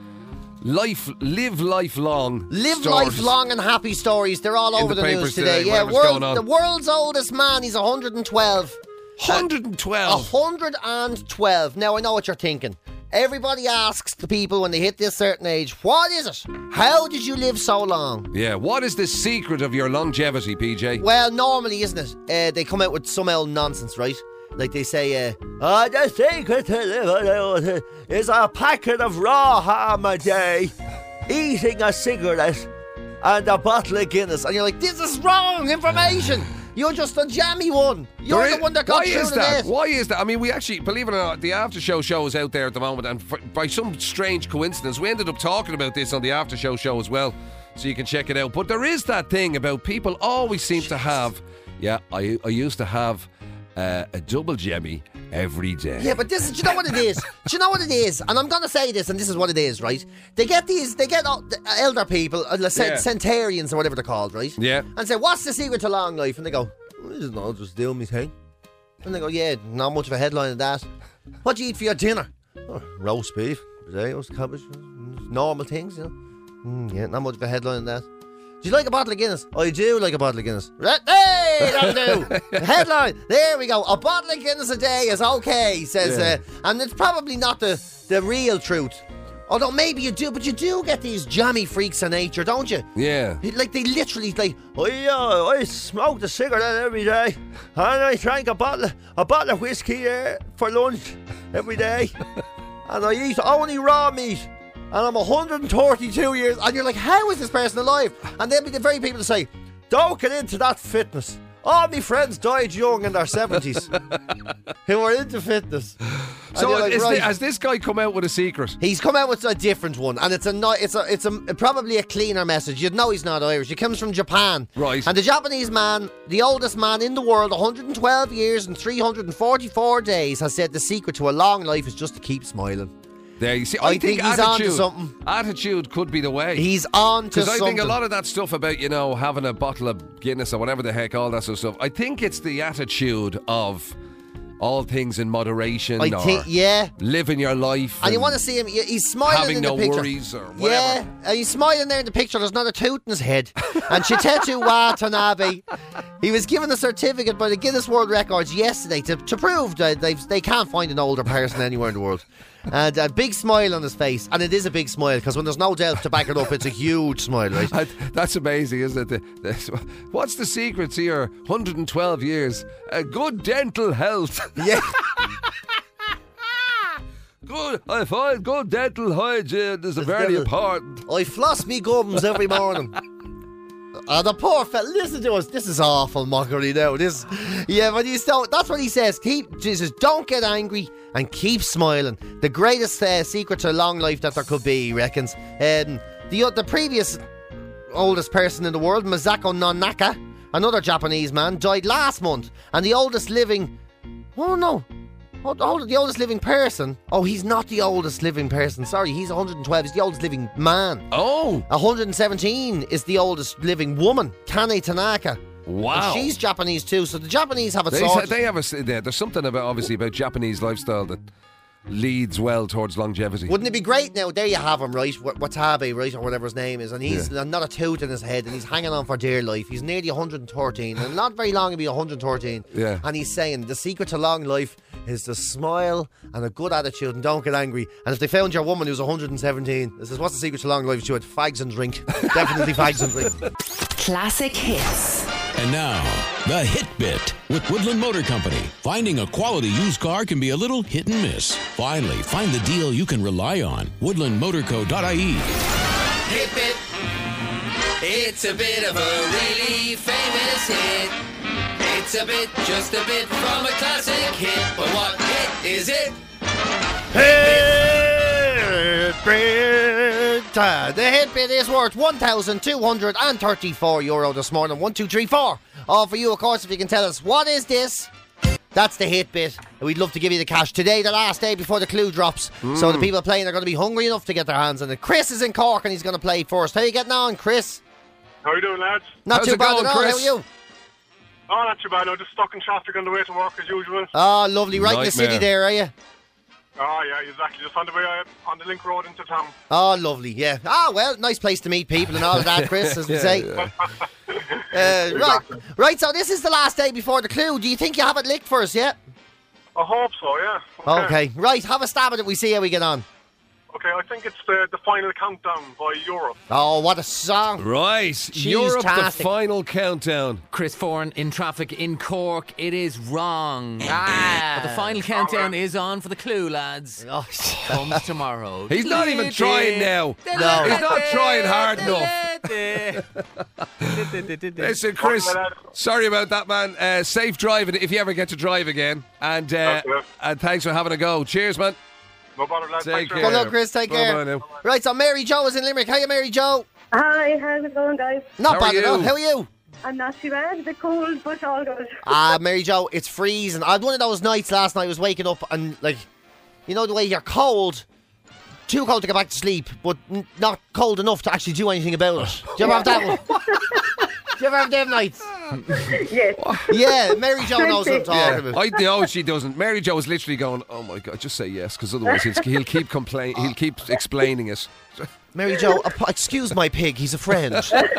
live life long and happy stories. They're all over the news today. Yeah, the world's oldest man, he's 112. 112? 112. Now, I know what you're thinking. Everybody asks the people when they hit this certain age, what is it? How did you live so long? Yeah, what is the secret of your longevity, PJ? Well, normally, isn't it? They come out with some old nonsense, right? Like they say, the secret to live is a packet of raw ham a day, eating a cigarette, and a bottle of Guinness. And you're like, this is wrong information. You're just a jammy one. You're the one that got through to this. Why is that? I mean, we actually, believe it or not, the after show is out there at the moment, and by some strange coincidence, we ended up talking about this on the after show as well, so you can check it out. But there is that thing about people always seem to have, I used to have a double jemmy every day. Yeah, but do you know what it is? Do you know what it is? And I'm going to say this, and this is what it is, right? They get elder people, centenarians or whatever they're called, right? Yeah. And say, what's the secret to long life? And they go, I'll just do my thing. And they go, yeah, not much of a headline of that. What do you eat for your dinner? Oh, roast beef, potatoes, cabbage, normal things, you know. Yeah, not much of a headline of that. Do you like a bottle of Guinness? I do like a bottle of Guinness. Hey, that'll do. Headline. There we go. A bottle of Guinness a day is okay, says, and it's probably not the real truth. Although maybe you do, but you do get these jammy freaks of nature, don't you? Yeah. Like they literally I smoked a cigarette every day, and I drank a bottle of whiskey for lunch every day, and I eat only raw meat. And I'm 132 years, and you're like, how is this person alive? And they'll be the very people to say, don't get into that fitness. All my friends died young in their 70s who are into fitness. So you're like, right. has this guy come out with a secret? He's come out with a different one, and it's probably a cleaner message. You'd know he's not Irish. He comes from Japan. Right. And the Japanese man, the oldest man in the world, 112 years and 344 days, has said the secret to a long life is just to keep smiling. There, you see, I think he's on to something. Attitude could be the way. He's on to something. Because I think a lot of that stuff about, having a bottle of Guinness or whatever the heck, all that sort of stuff, I think it's the attitude of all things in moderation, living your life. And you want to see him, he's smiling in the picture. Having no worries or whatever. Yeah, and he's smiling there in the picture. There's not a tooth in his head. And Shitetu Watanabe, he was given a certificate by the Guinness World Records yesterday to prove that they can't find an older person anywhere in the world. And a big smile on his face. And it is a big smile, because when there's no doubt to back it up, it's a huge smile, right? That's amazing, isn't it? What's the secret to your 112 years? Good dental health. Yeah. I find good dental hygiene is very important. I floss me gums every morning. The poor fella, listen to us. This is awful mockery now. But that's what he says. Jesus, don't get angry and keep smiling. The greatest secret to long life that there could be, he reckons. The previous oldest person in the world, Masako Nonaka, another Japanese man, died last month. And the oldest living... Oh, no. The oldest living person. Oh, he's not the oldest living person. Sorry, he's 112. He's the oldest living man. Oh. 117 is the oldest living woman, Kane Tanaka. Wow. And she's Japanese too, so the Japanese have it sorted. There's something about Japanese lifestyle that leads well towards longevity. Wouldn't it be great now? There you have him, right? Watabe, right? Or whatever his name is. And he's not a tooth in his head, and he's hanging on for dear life. He's nearly 113, and not very long he'll be 113. Yeah. And he's saying the secret to long life is to smile and a good attitude and don't get angry. And if they found your woman who's 117, this is what's the secret to long life? She would fags and drink. Definitely fags and drink. Classic hits. And now, the Hit Bit with Woodland Motor Company. Finding a quality used car can be a little hit and miss. Finally, find the deal you can rely on. woodlandmotorco.ie. Hit Bit. It's a bit of a really famous hit. It's a bit, just a bit from a classic hit. But what hit is it? Hit Bit. The Hit Bit is worth €1,234 this morning. 1, 2, 3, 4. All for you, of course, if you can tell us what is this. That's the Hit Bit. We'd love to give you the cash today, the last day before the clue drops. So the people playing are going to be hungry enough to get their hands on it. Chris is in Cork and he's going to play first. How are you getting on, Chris? How are you doing, lads? Not How's too it bad going, at all. Chris? How are you? Oh, not too bad. No, just stuck in traffic on the way to work as usual. Oh, lovely. Right in the city there, are you? Oh, yeah, exactly. Just on the way on the link road into town. Oh, lovely, yeah. Ah, well, nice place to meet people and all of that, Chris, as we say. Right, so this is the last day before the clue. Do you think you have it licked for us yet? I hope so, yeah. Okay, right, have a stab at it. We see how we get on. Okay, I think it's the final countdown by Europe. Oh, what a song. Right, Europe, the final countdown. Chris Foran in traffic in Cork. It is wrong. But the final countdown is on for the clue, lads. Oh, Comes tomorrow. He's not even trying now. No. He's not trying hard enough. Listen, Chris, sorry about that, man. Safe driving if you ever get to drive again. And thanks for having a go. Cheers, man. No bother, lads. Take care. Good luck, Chris. Take care. Now. Right, so Mary Jo is in Limerick. Hiya, Mary Jo. Hi, how's it going, guys? Not How are bad at all. you? How are you? I'm not too bad. A bit cold, but all good. Mary Jo, it's freezing. I had one of those nights last night. I was waking up and, like, you know the way you're cold, too cold to get back to sleep, but not cold enough to actually do anything about it. Do you ever have that one? Do you ever have them nights? Yes. Yeah, Mary Jo knows what I'm talking about. I know she doesn't. Mary Jo is literally going, oh my God, just say yes, because otherwise he'll keep he'll keep explaining it. Mary Jo, excuse my pig, he's a friend.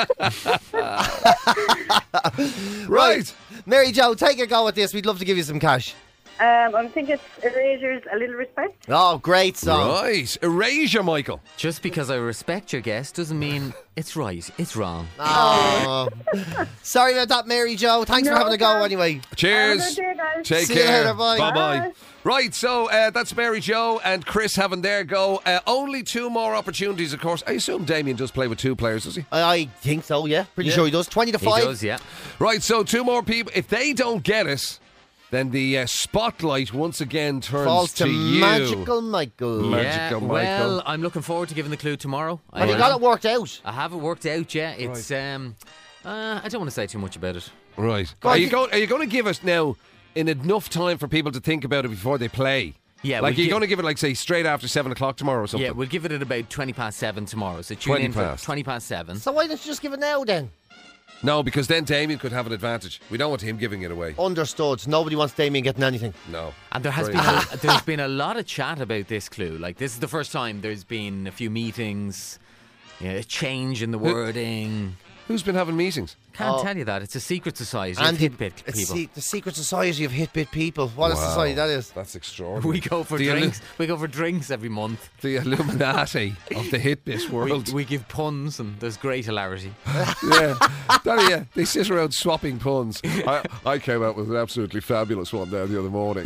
Right. Mary Jo, take a go at this. We'd love to give you some cash. I think it's Erasure's A Little Respect. Oh, great song. Right. Erasure, Michael. Just because I respect your guess doesn't mean it's right. It's wrong. Oh. Sorry about that, Mary Jo. Thanks for having a go anyway. Cheers. Have a good day, guys. Take See you care. later, bye. Bye-bye. Right, so that's Mary Jo and Chris having their go. Only 2 more opportunities, of course. I assume Damien does play with 2 players, does he? I think so, yeah. Pretty sure he does. 20 to 5. He does, yeah. Right, so 2 more people. If they don't get it, then the spotlight once again turns Falls to you. Magical Michael. Magical Michael. Well, I'm looking forward to giving the clue tomorrow. Have you got it worked out? I have it worked out, yeah. It's I don't want to say too much about it. Right. Are you going to give us now in enough time for people to think about it before they play? Yeah. Like, you're going to give it, like, say, straight after 7 o'clock tomorrow or something? Yeah, we'll give it at about 7:20 tomorrow. So tune 20 in for past. 7:20. So why don't you just give it now then? No, because then Damien could have an advantage. We don't want him giving it away. Understood. Nobody wants Damien getting anything. No. And there has been a lot of chat about this clue. Like, this is the first time there's been a few meetings, a change in the wording. Who's been having meetings? Can't tell you that. It's a secret society of Hitbit people. It's the secret society of Hitbit people. What a society that is. That's extraordinary. We go for drinks. We go for drinks every month. The Illuminati of the Hitbit world. We give puns and there's great hilarity. Yeah. They sit around swapping puns. I came out with an absolutely fabulous one there the other morning.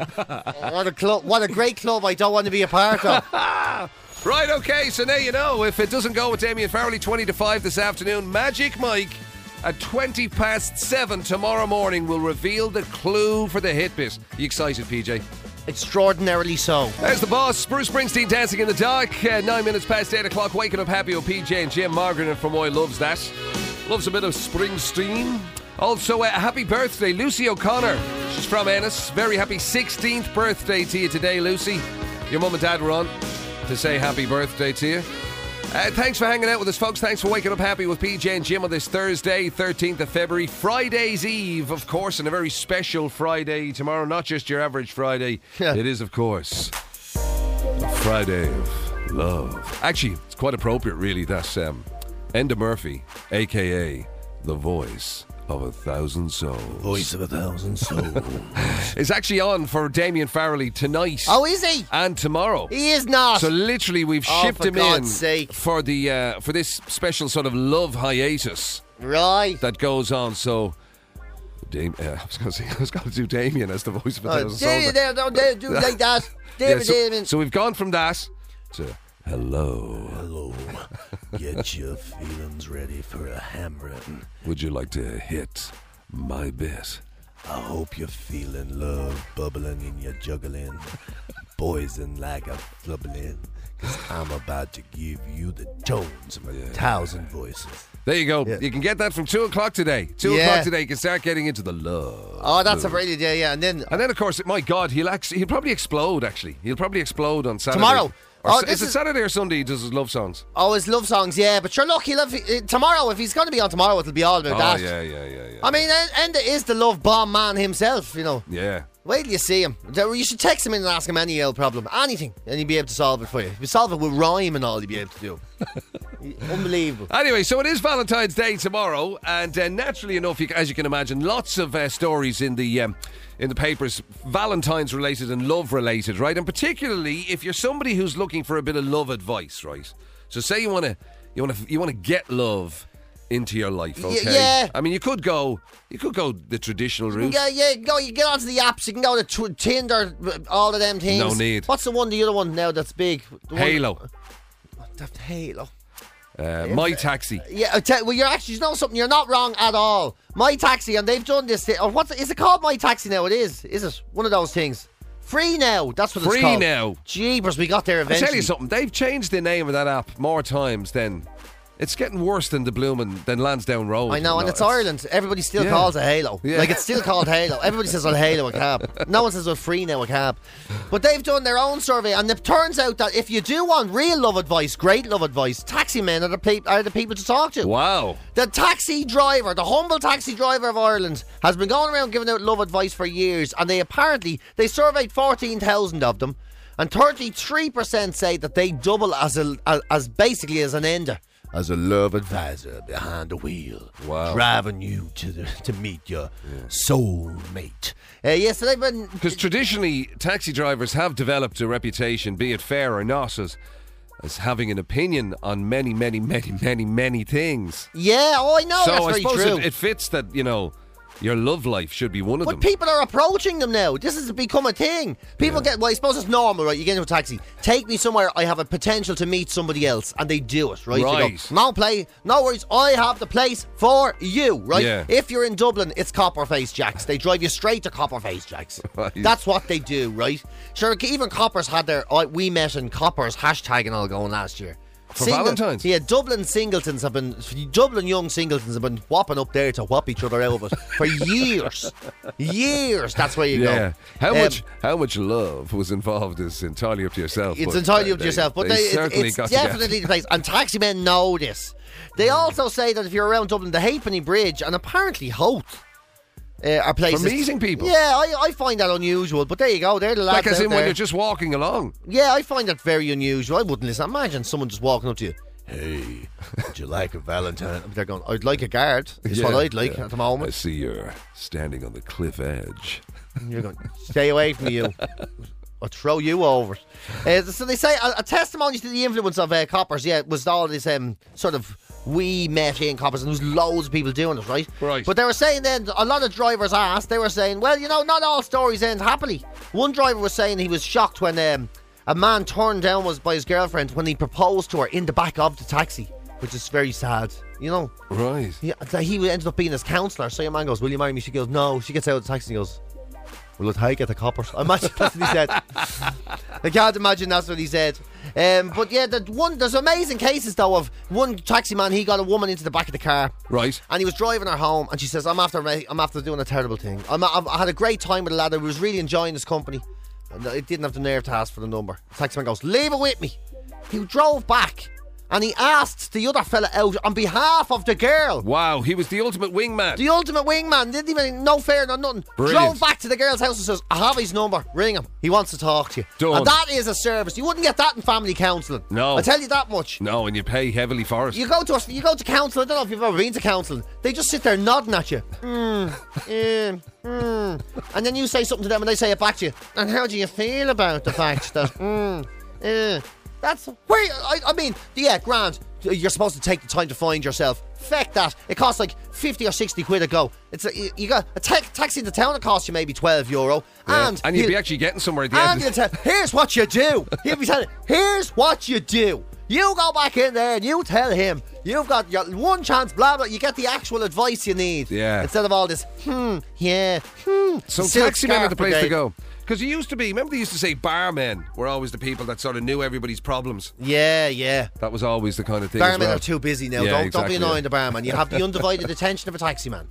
What a great club I don't want to be a part of. Right, okay, so now you know. If it doesn't go with Damien Farrelly 20 to 5 this afternoon, Magic Mike at 7:20 tomorrow morning will reveal the clue for the Hitbit. You excited, PJ? Extraordinarily so. There's the boss, Bruce Springsteen, Dancing in the Dark. 9 minutes past 8 o'clock, waking up happy with PJ and Jim. Margaret from Moy loves that. Loves a bit of Springsteen. Also, happy birthday, Lucy O'Connor. She's from Ennis. Very happy 16th birthday to you today, Lucy. Your mum and dad were on to say happy birthday to you. Thanks for hanging out with us, folks. Thanks for waking up happy with PJ and Jim on this Thursday, 13th of February. Friday's Eve, of course, and a very special Friday tomorrow. Not just your average Friday. It is, of course, a Friday of love. Actually, it's quite appropriate, really. That's Enda Murphy, a.k.a. the voice of 1,000 souls. Voice of 1,000 souls. Is actually on for Damien Farrelly tonight. Oh, is he? And tomorrow. He is not. So literally, we've shipped him in sake. for the for this special sort of love hiatus. Right. That goes on. So, I was going to do Damien as the voice of 1,000 souls. Damien, don't do like that. Damien. So we've gone from that to hello. Hello. Get your feelings ready for a hammering. Would you like to hit my bit? I hope you're feeling love bubbling in your juggling, poison like a flubbling, because I'm about to give you the tones of 1,000 voices. There you go. Yeah. You can get that from 2 o'clock today. 2 o'clock today, you can start getting into the love. Oh, that's a brilliant idea, yeah. And then, of course, my God, he'll probably explode, actually. He'll probably explode on Saturday. Tomorrow. Is it Saturday or Sunday he does his love songs? Oh, his love songs, yeah. But sure, look, he'll have tomorrow. If he's going to be on tomorrow, it'll be all about that. Yeah. I mean, Enda is the love bomb man himself, you know. Yeah. Wait till you see him. You should text him in and ask him any old problem. Anything. And he'll be able to solve it for you. If you solve it with rhyme and all, he'll be able to do. Unbelievable. Anyway, so it is Valentine's Day tomorrow. And naturally enough, as you can imagine, lots of stories in the papers, Valentine's related and love related, right? And particularly if you're somebody who's looking for a bit of love advice, right? So say you want to get love into your life, okay? Yeah. I mean, you could go the traditional route. You get onto the apps. You can go to Tinder, all of them things. No need. What's the other one now that's big? Halo. Halo. My Taxi. Yeah, well, you're actually, you know something, you're not wrong at all. My Taxi, and they've done this thing. Or is it called My Taxi now? It is it? One of those things. Free Now, that's what it's called. Free Now. Jeepers, we got there eventually. I'll tell you something, they've changed the name of that app more times than... It's getting worse than than Lansdowne Road. I know, and it's Ireland. Everybody still calls it Halo. Yeah. Like, it's still called Halo. Everybody says, Halo a cab. No one says, Free Now a cab. But they've done their own survey, and it turns out that if you do want real love advice, great love advice, taxi men are the people to talk to. Wow. The taxi driver, the humble taxi driver of Ireland, has been going around giving out love advice for years, and they surveyed 14,000 of them, and 33% say that they double as basically as an ender. As a love advisor behind the wheel. Wow. Driving you to meet your soulmate. So they've been... Because traditionally, taxi drivers have developed a reputation, be it fair or not, as having an opinion on many, many, many, many, many things. Yeah, I know, so that's I very suppose true. It fits that, Your love life should be one of them. But people are approaching them now. This has become a thing. People get, well, I suppose it's normal, right? You get into a taxi. Take me somewhere I have a potential to meet somebody else. And they do it, right? Right. They go, no worries, I have the place for you, right? Yeah. If you're in Dublin, it's Copperface Jacks. They drive you straight to Copperface Jacks. Right. That's what they do, right? Sure, even Coppers had their we met in Coppers hashtag and all going last year. For Valentine's? Yeah, Dublin young singletons have been whopping up there to whop each other out of it for years. Years, that's where you go. How much love was involved is entirely up to yourself. It's entirely up to yourself, but certainly it's got definitely the place. And taxi men know this. They also say that if you're around Dublin, the Halfpenny Bridge and apparently Howth are places for meeting people. Yeah, I find that unusual, but there you go. They're the lads like as out in there. when you're just walking along. Yeah, I find that very unusual. I wouldn't listen. Imagine someone just walking up to you. Hey, would you like a Valentine? They're going, I'd like a guard. That's what I'd like at the moment. I see you're standing on the cliff edge. You're going, stay away from you. I'll throw you over. So they say a testimony to the influence of Coppers, was all this sort of we met in Coppers, and there was loads of people doing it, right? Right. But they were saying then, a lot of drivers asked, they were saying, well, not all stories end happily. One driver was saying he was shocked when a man turned down by his girlfriend when he proposed to her in the back of the taxi, which is very sad, Right. Yeah, he ended up being his counsellor. So your man goes, will you marry me? She goes, no. She gets out of the taxi and he goes, will I take it to Coppers? I imagine that's what he said. I can't imagine that's what he said. But yeah, there's amazing cases though of one taxi man. He got a woman into the back of the car, right, and he was driving her home, and she says, I'm after doing a terrible thing. I had a great time with a lad. I was really enjoying his company. And I didn't have the nerve to ask for the number. The taxi man goes, leave it with me. He drove back and he asked the other fella out on behalf of the girl. Wow, he was the ultimate wingman. The ultimate wingman. Didn't even, no fare, no nothing. Brilliant. Drove back to the girl's house and says, I have his number. Ring him. He wants to talk to you. Done. And that is a service. You wouldn't get that in family counselling. No. I tell you that much. No, and you pay heavily for it. You go to counselling. I don't know if you've ever been to counselling. They just sit there nodding at you. And then you say something to them and they say it back to you. And how do you feel about the fact that that's where I mean, yeah, grand. You're supposed to take the time to find yourself. Feck that. It costs like 50 or 60 quid a go. You got a taxi into town. It costs you maybe €12, yeah. and you'd be actually getting somewhere at the end. And here's what you do. He'll be telling, here's what you do. You go back in there and you tell him you've got your one chance, blah blah. You get the actual advice you need. Yeah. Instead of all this, So taxi men are the place to go. Because you used to be, remember they used to say barmen were always the people that sort of knew everybody's problems. Yeah. That was always the kind of thing. Barmen as well. are too busy now. Yeah, Don't be annoying the barman. You have the undivided attention of a taxi man.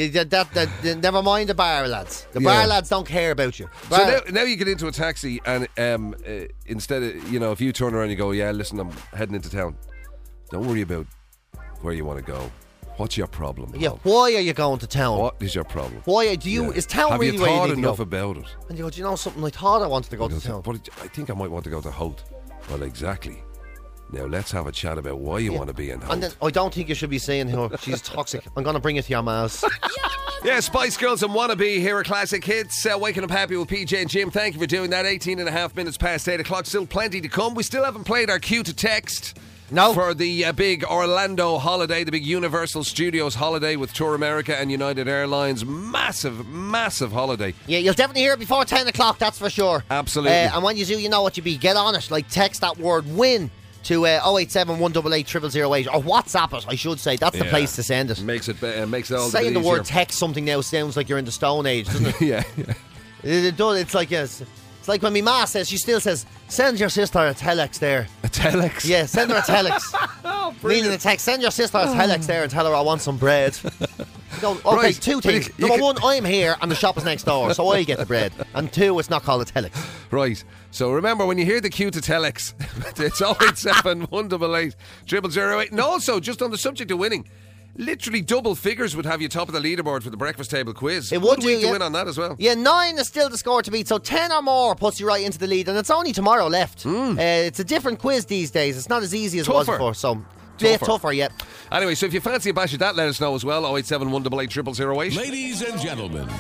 Never mind the bar lads. The bar lads don't care about you. So now you get into a taxi and instead of, if you turn around and you go, yeah, listen, I'm heading into town. Don't worry about where you want to go. What's your problem? Yeah, why are you going to town? What is your problem? Why do you? Is town really where you need to go? Have you thought enough about it? And you go, do you know something? I thought I wanted to go to town. But I think I might want to go to Howth. Well, exactly. Now let's have a chat about why you want to be in Howth. And then I don't think you should be saying her. She's toxic. I'm going to bring it to your mouse. Yeah, Spice Girls and Wannabe here are classic hits. Waking Up Happy with PJ and Jim. Thank you for doing that. 18 and a half minutes past 8 o'clock. Still plenty to come. We still haven't played our cue to text. No. For the big Orlando holiday, the big Universal Studios holiday with Tour America and United Airlines. Massive, massive holiday. Yeah, you'll definitely hear it before 10 o'clock, that's for sure. Absolutely. And when you do, you know what you be. Get on it. Like, text that word WIN to 087 188 0008 or WhatsApp it, I should say. That's the place to send it. Makes it all saying the word text something now sounds like you're in the Stone Age, doesn't it? Yeah. It does. It's like, yes. It's like when my ma says, she still says, send your sister a telex there. A telex? Yeah, send her a telex. Meaning a text, send your sister a telex there and tell her I want some bread. Okay, right. Two things. Number one, I'm here and the shop is next door, so I get the bread. And two, it's not called a telex. Right. So remember, when you hear the cue to telex, it's 087 188 0008. And also, just on the subject of winning, literally double figures would have you top of the leaderboard for the breakfast table quiz. It would do, to win on that as well. Yeah, 9 is still the score to beat, so 10 or more puts you right into the lead, and it's only tomorrow left. It's a different quiz these days. It's not as easy as it was before, so tougher, yeah. Anyway, so if you fancy a bash of that, let us know as well. 087 188 0008. Ladies and gentlemen,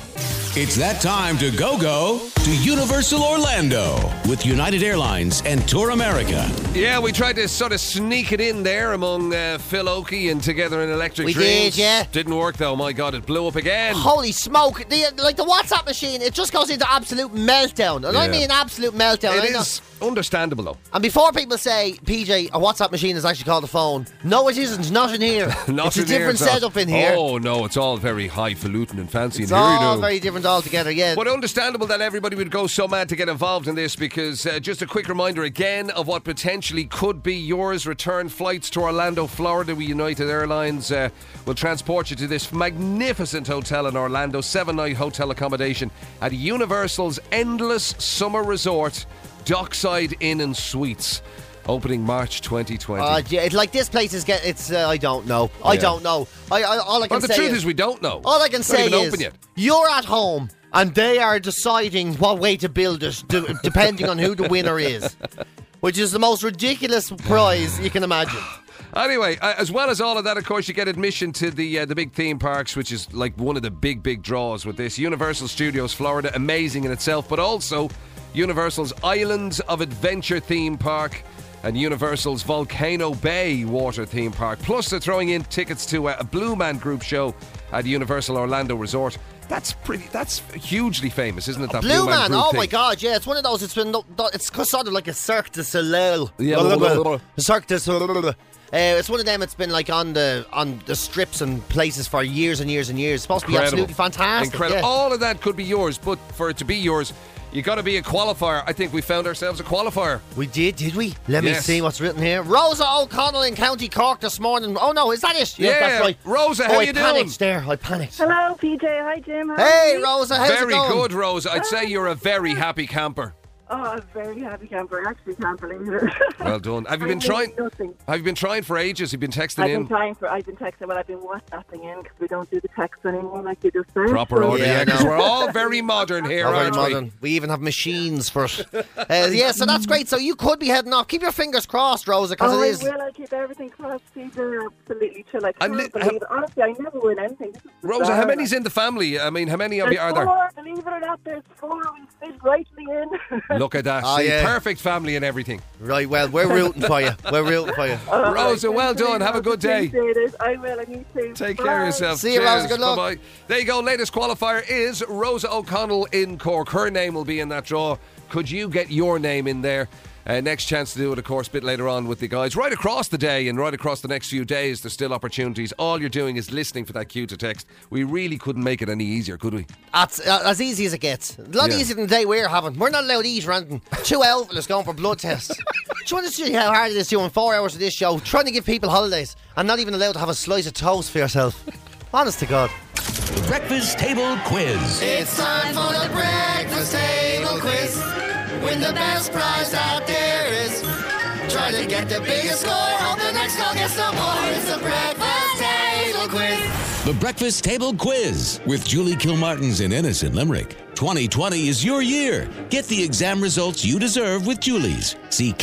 It's that time to go to Universal Orlando with United Airlines and Tour America. Yeah, we tried to sort of sneak it in there among Phil Oakey and Together in Electric We Dreams. did, yeah. Didn't work though. My God, it blew up again. Holy smoke. The WhatsApp machine, it just goes into absolute meltdown. And I Yeah. mean absolute meltdown. It is understandable though. And before people say, PJ, a WhatsApp machine is actually called a phone. No, it isn't. Not in here. Not it's a in here, different it's not. setup in here. Oh no, it's all very highfalutin and fancy It's in here. you all know. very different altogether, yeah. But understandable that everybody would go so mad to get involved in this because just a quick reminder again of what potentially could be yours. Return flights to Orlando, Florida with United Airlines will transport you to this magnificent hotel in Orlando, 7-night hotel accommodation at Universal's Endless Summer Resort, Dockside Inn and Suites. Opening March 2020. Yeah, like this place is I don't know. I don't know. All I can Well, the say truth is we don't know. All I can It's not say even is open yet. you're at home and they are deciding what way to build it, depending on who the winner is, which is the most ridiculous prize you can imagine. Anyway, as well as all of that, of course, you get admission to the big theme parks, which is like one of the big draws with this. Universal Studios Florida, amazing in itself, but also Universal's Islands of Adventure theme park and Universal's Volcano Bay water theme park. Plus, they're throwing in tickets to a Blue Man Group show at Universal Orlando Resort. That's hugely famous, isn't it? That Blue Man, Group oh thing? my God, yeah, it's one of those. It's sort of like a Cirque du Soleil. Yeah, Cirque du Soleil. It's one of them. It's been like on the strips and places for years and years and years. It's supposed to be absolutely fantastic. Incredible. Yeah. All of that could be yours, but for it to be yours, you got to be a qualifier. I think we found ourselves a qualifier. We did we? Let me Yes. see what's written here. Rosa O'Connell in County Cork this morning. Oh no, is that it? Yeah, that's right. Rosa, how I you doing? panicked there. I panicked. Hello, PJ. Hi, Jim. How Hey, are you? Rosa, how's it Very going? good, Rosa. I'd say you're a very happy camper. Oh, I'm very happy camper. I actually can't believe it. Well done. Have you I been knew trying? nothing. Have you been trying for ages? You've been texting I've in. been texting, well, I've been WhatsApping in because we don't do the text anymore like you just said. Proper So- order, Yeah, yeah, because no. we're all very modern here, Oh, very aren't we? modern. We even have machines for it. Yeah, so that's great. So you could be heading off. Keep your fingers crossed, Rosa, because Oh, it I is. will. I keep everything crossed. Peter, absolutely chill. I And can't li- believe it. Honestly, I never win anything. This is Rosa, bizarre. how many's in the family? I mean, how many of you are there? Four, believe it or not, there's four. We fit rightly in. Look at that. Oh, See, yeah. perfect family and everything. Right, well, we're rooting for you. We're rooting for you. Rosa, well done. Have a good day. Appreciate it. I will. I need to. Take Bye. care of yourself. See you, Cheers. Rosa. Good luck. Bye-bye. There you go. Latest qualifier is Rosa O'Connell in Cork. Her name will be in that draw. Could you get your name in there? Next chance to do it, of course, a bit later on with the guys. Right across the day and right across the next few days, there's still opportunities. All you're doing is listening for that cue to text. We really couldn't make it any easier, could we? That's as easy as it gets. A lot Yeah. easier than the day we're having. We're not allowed to eat or anything. 2 elves going for blood tests. Do you want to see how hard it is doing 4 hours of this show, trying to give people holidays, and not even allowed to have a slice of toast for yourself? Honest to God. The Breakfast Table Quiz. It's time for the breakfast table quiz. Win the best prize out there is. Try to get the biggest score. Hope the next call gets some more. It's the breakfast table quiz. The Breakfast Table Quiz with Julie Kilmartins in Ennis in Limerick. 2020 is your year. Get the exam results you deserve with Julie's. See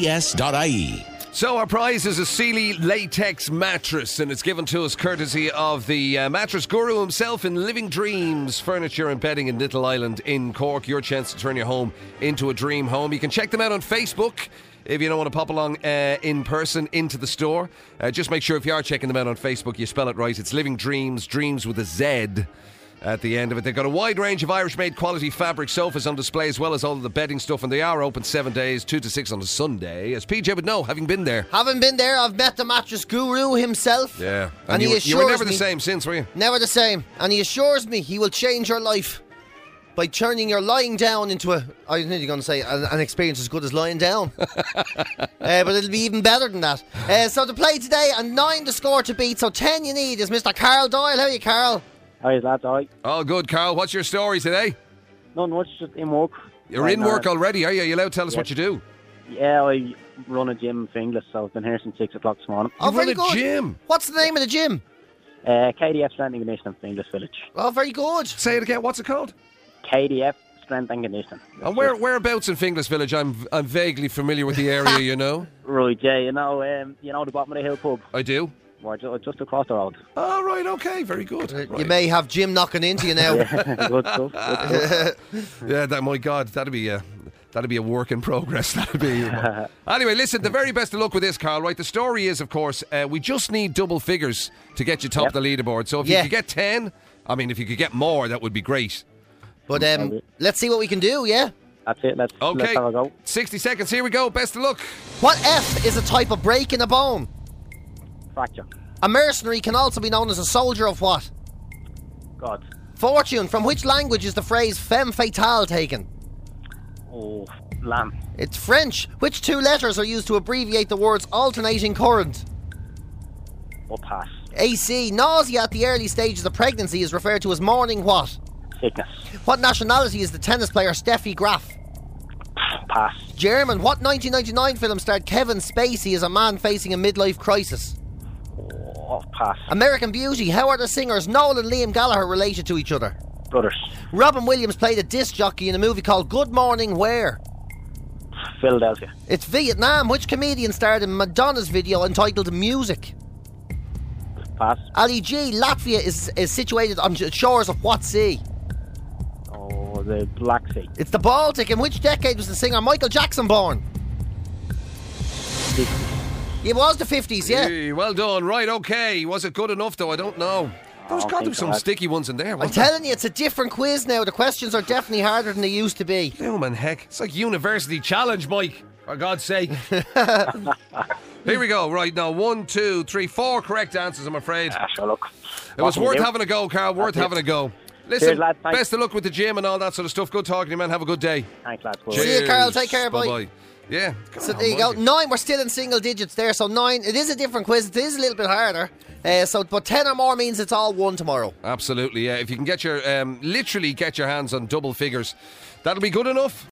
KES.ie. So our prize is a Sealy latex mattress, and it's given to us courtesy of the mattress guru himself in Living Dreams Furniture and Bedding in Little Island in Cork. Your chance to turn your home into a dream home. You can check them out on Facebook if you don't want to pop along in person into the store. Just make sure if you are checking them out on Facebook, you spell it right. It's Living Dreams, dreams with a Z at the end of it. They've got a wide range of Irish-made quality fabric sofas on display, as well as all of the bedding stuff, and they are open 7 days, 2 to 6 on a Sunday. As PJ would know, having been there. Haven't been there. I've met the mattress guru himself. Yeah. And you, he you were assures never the me- same since, were you? Never the same. And he assures me he will change your life by turning your lying down into I was nearly going to say an experience as good as lying down. But it'll be even better than that. So to play today, and 9 the score to beat, so 10 you need, is Mr. Carl Doyle. How are you, Carl? Hi, lads. Hi. All good, Carl. What's your story today? Not much, just in work. You're Right in now. work already, are you? Are you allowed to tell us Yeah. what you do? Yeah, I run a gym in Finglas, so I've been here since 6 o'clock this morning. Oh, You run very a good. gym? What's the name of the gym? KDF Strength and Conditioning in Finglas Village. Oh, very good. Say it again. What's it called? KDF Strength and Conditioning. And whereabouts in Finglas Village? I'm vaguely familiar with the area, you know. Right, yeah, you know the bottom of the hill pub. I do. We're just across the road. Oh, right, okay, very good. Right. You may have Jim knocking into you now. Good stuff. Yeah, my God, that'd be a work in progress. That'd be. Anyway, listen, the very best of luck with this, Carl. Right, the story is, of course, we just need double figures to get you top of the leaderboard. So if you could get 10, I mean, if you could get more, that would be great. But let's see what we can do. Yeah. That's it. Let's have a go. 60 seconds. Here we go. Best of luck. What F is a type of break in a bone? Fracture. A mercenary can also be known as a soldier of what? God. Fortune. From which language is the phrase femme fatale taken? Oh, lamb. It's French. Which two letters are used to abbreviate the words alternating current? Oh, pass. AC. Nausea at the early stages of pregnancy is referred to as morning what? Sickness. What nationality is the tennis player Steffi Graf? Pass. German. What 1999 film starred Kevin Spacey as a man facing a midlife crisis? Oh, pass. American Beauty. How are the singers Noel and Liam Gallagher related to each other? Brothers. Robin Williams played a disc jockey in a movie called Good Morning Where? Philadelphia. It's Vietnam. Which comedian starred in Madonna's video entitled Music? Pass. Ali G. Latvia is situated on the shores of what sea? Oh, the Black Sea. It's the Baltic. In which decade was the singer Michael Jackson born? It was the 50s, yeah. Hey, well done. Right, okay. Was it good enough, though? I don't know. There's got to be some sticky ones in there. I'm telling you, it's a different quiz now. The questions are definitely harder than they used to be. Blooming heck. It's like University Challenge, Mike. For God's sake. Here we go. Right, now 1, 2, 3, 4 correct answers, I'm afraid. Sure, look. It was worth having a go, Carl. Worth having a go. Listen, Cheers, lads, best of luck with the gym and all that sort of stuff. Good talking to you, man. Have a good day. Thanks, lads. See you, Carl. Take care. Bye. Bye-bye. Yeah. So there you go. 9, we're still in single digits there. So 9, it is a different quiz. It is a little bit harder. But 10 or more means it's all won tomorrow. Absolutely, yeah. If you can get your, literally get your hands on double figures, that'll be good enough.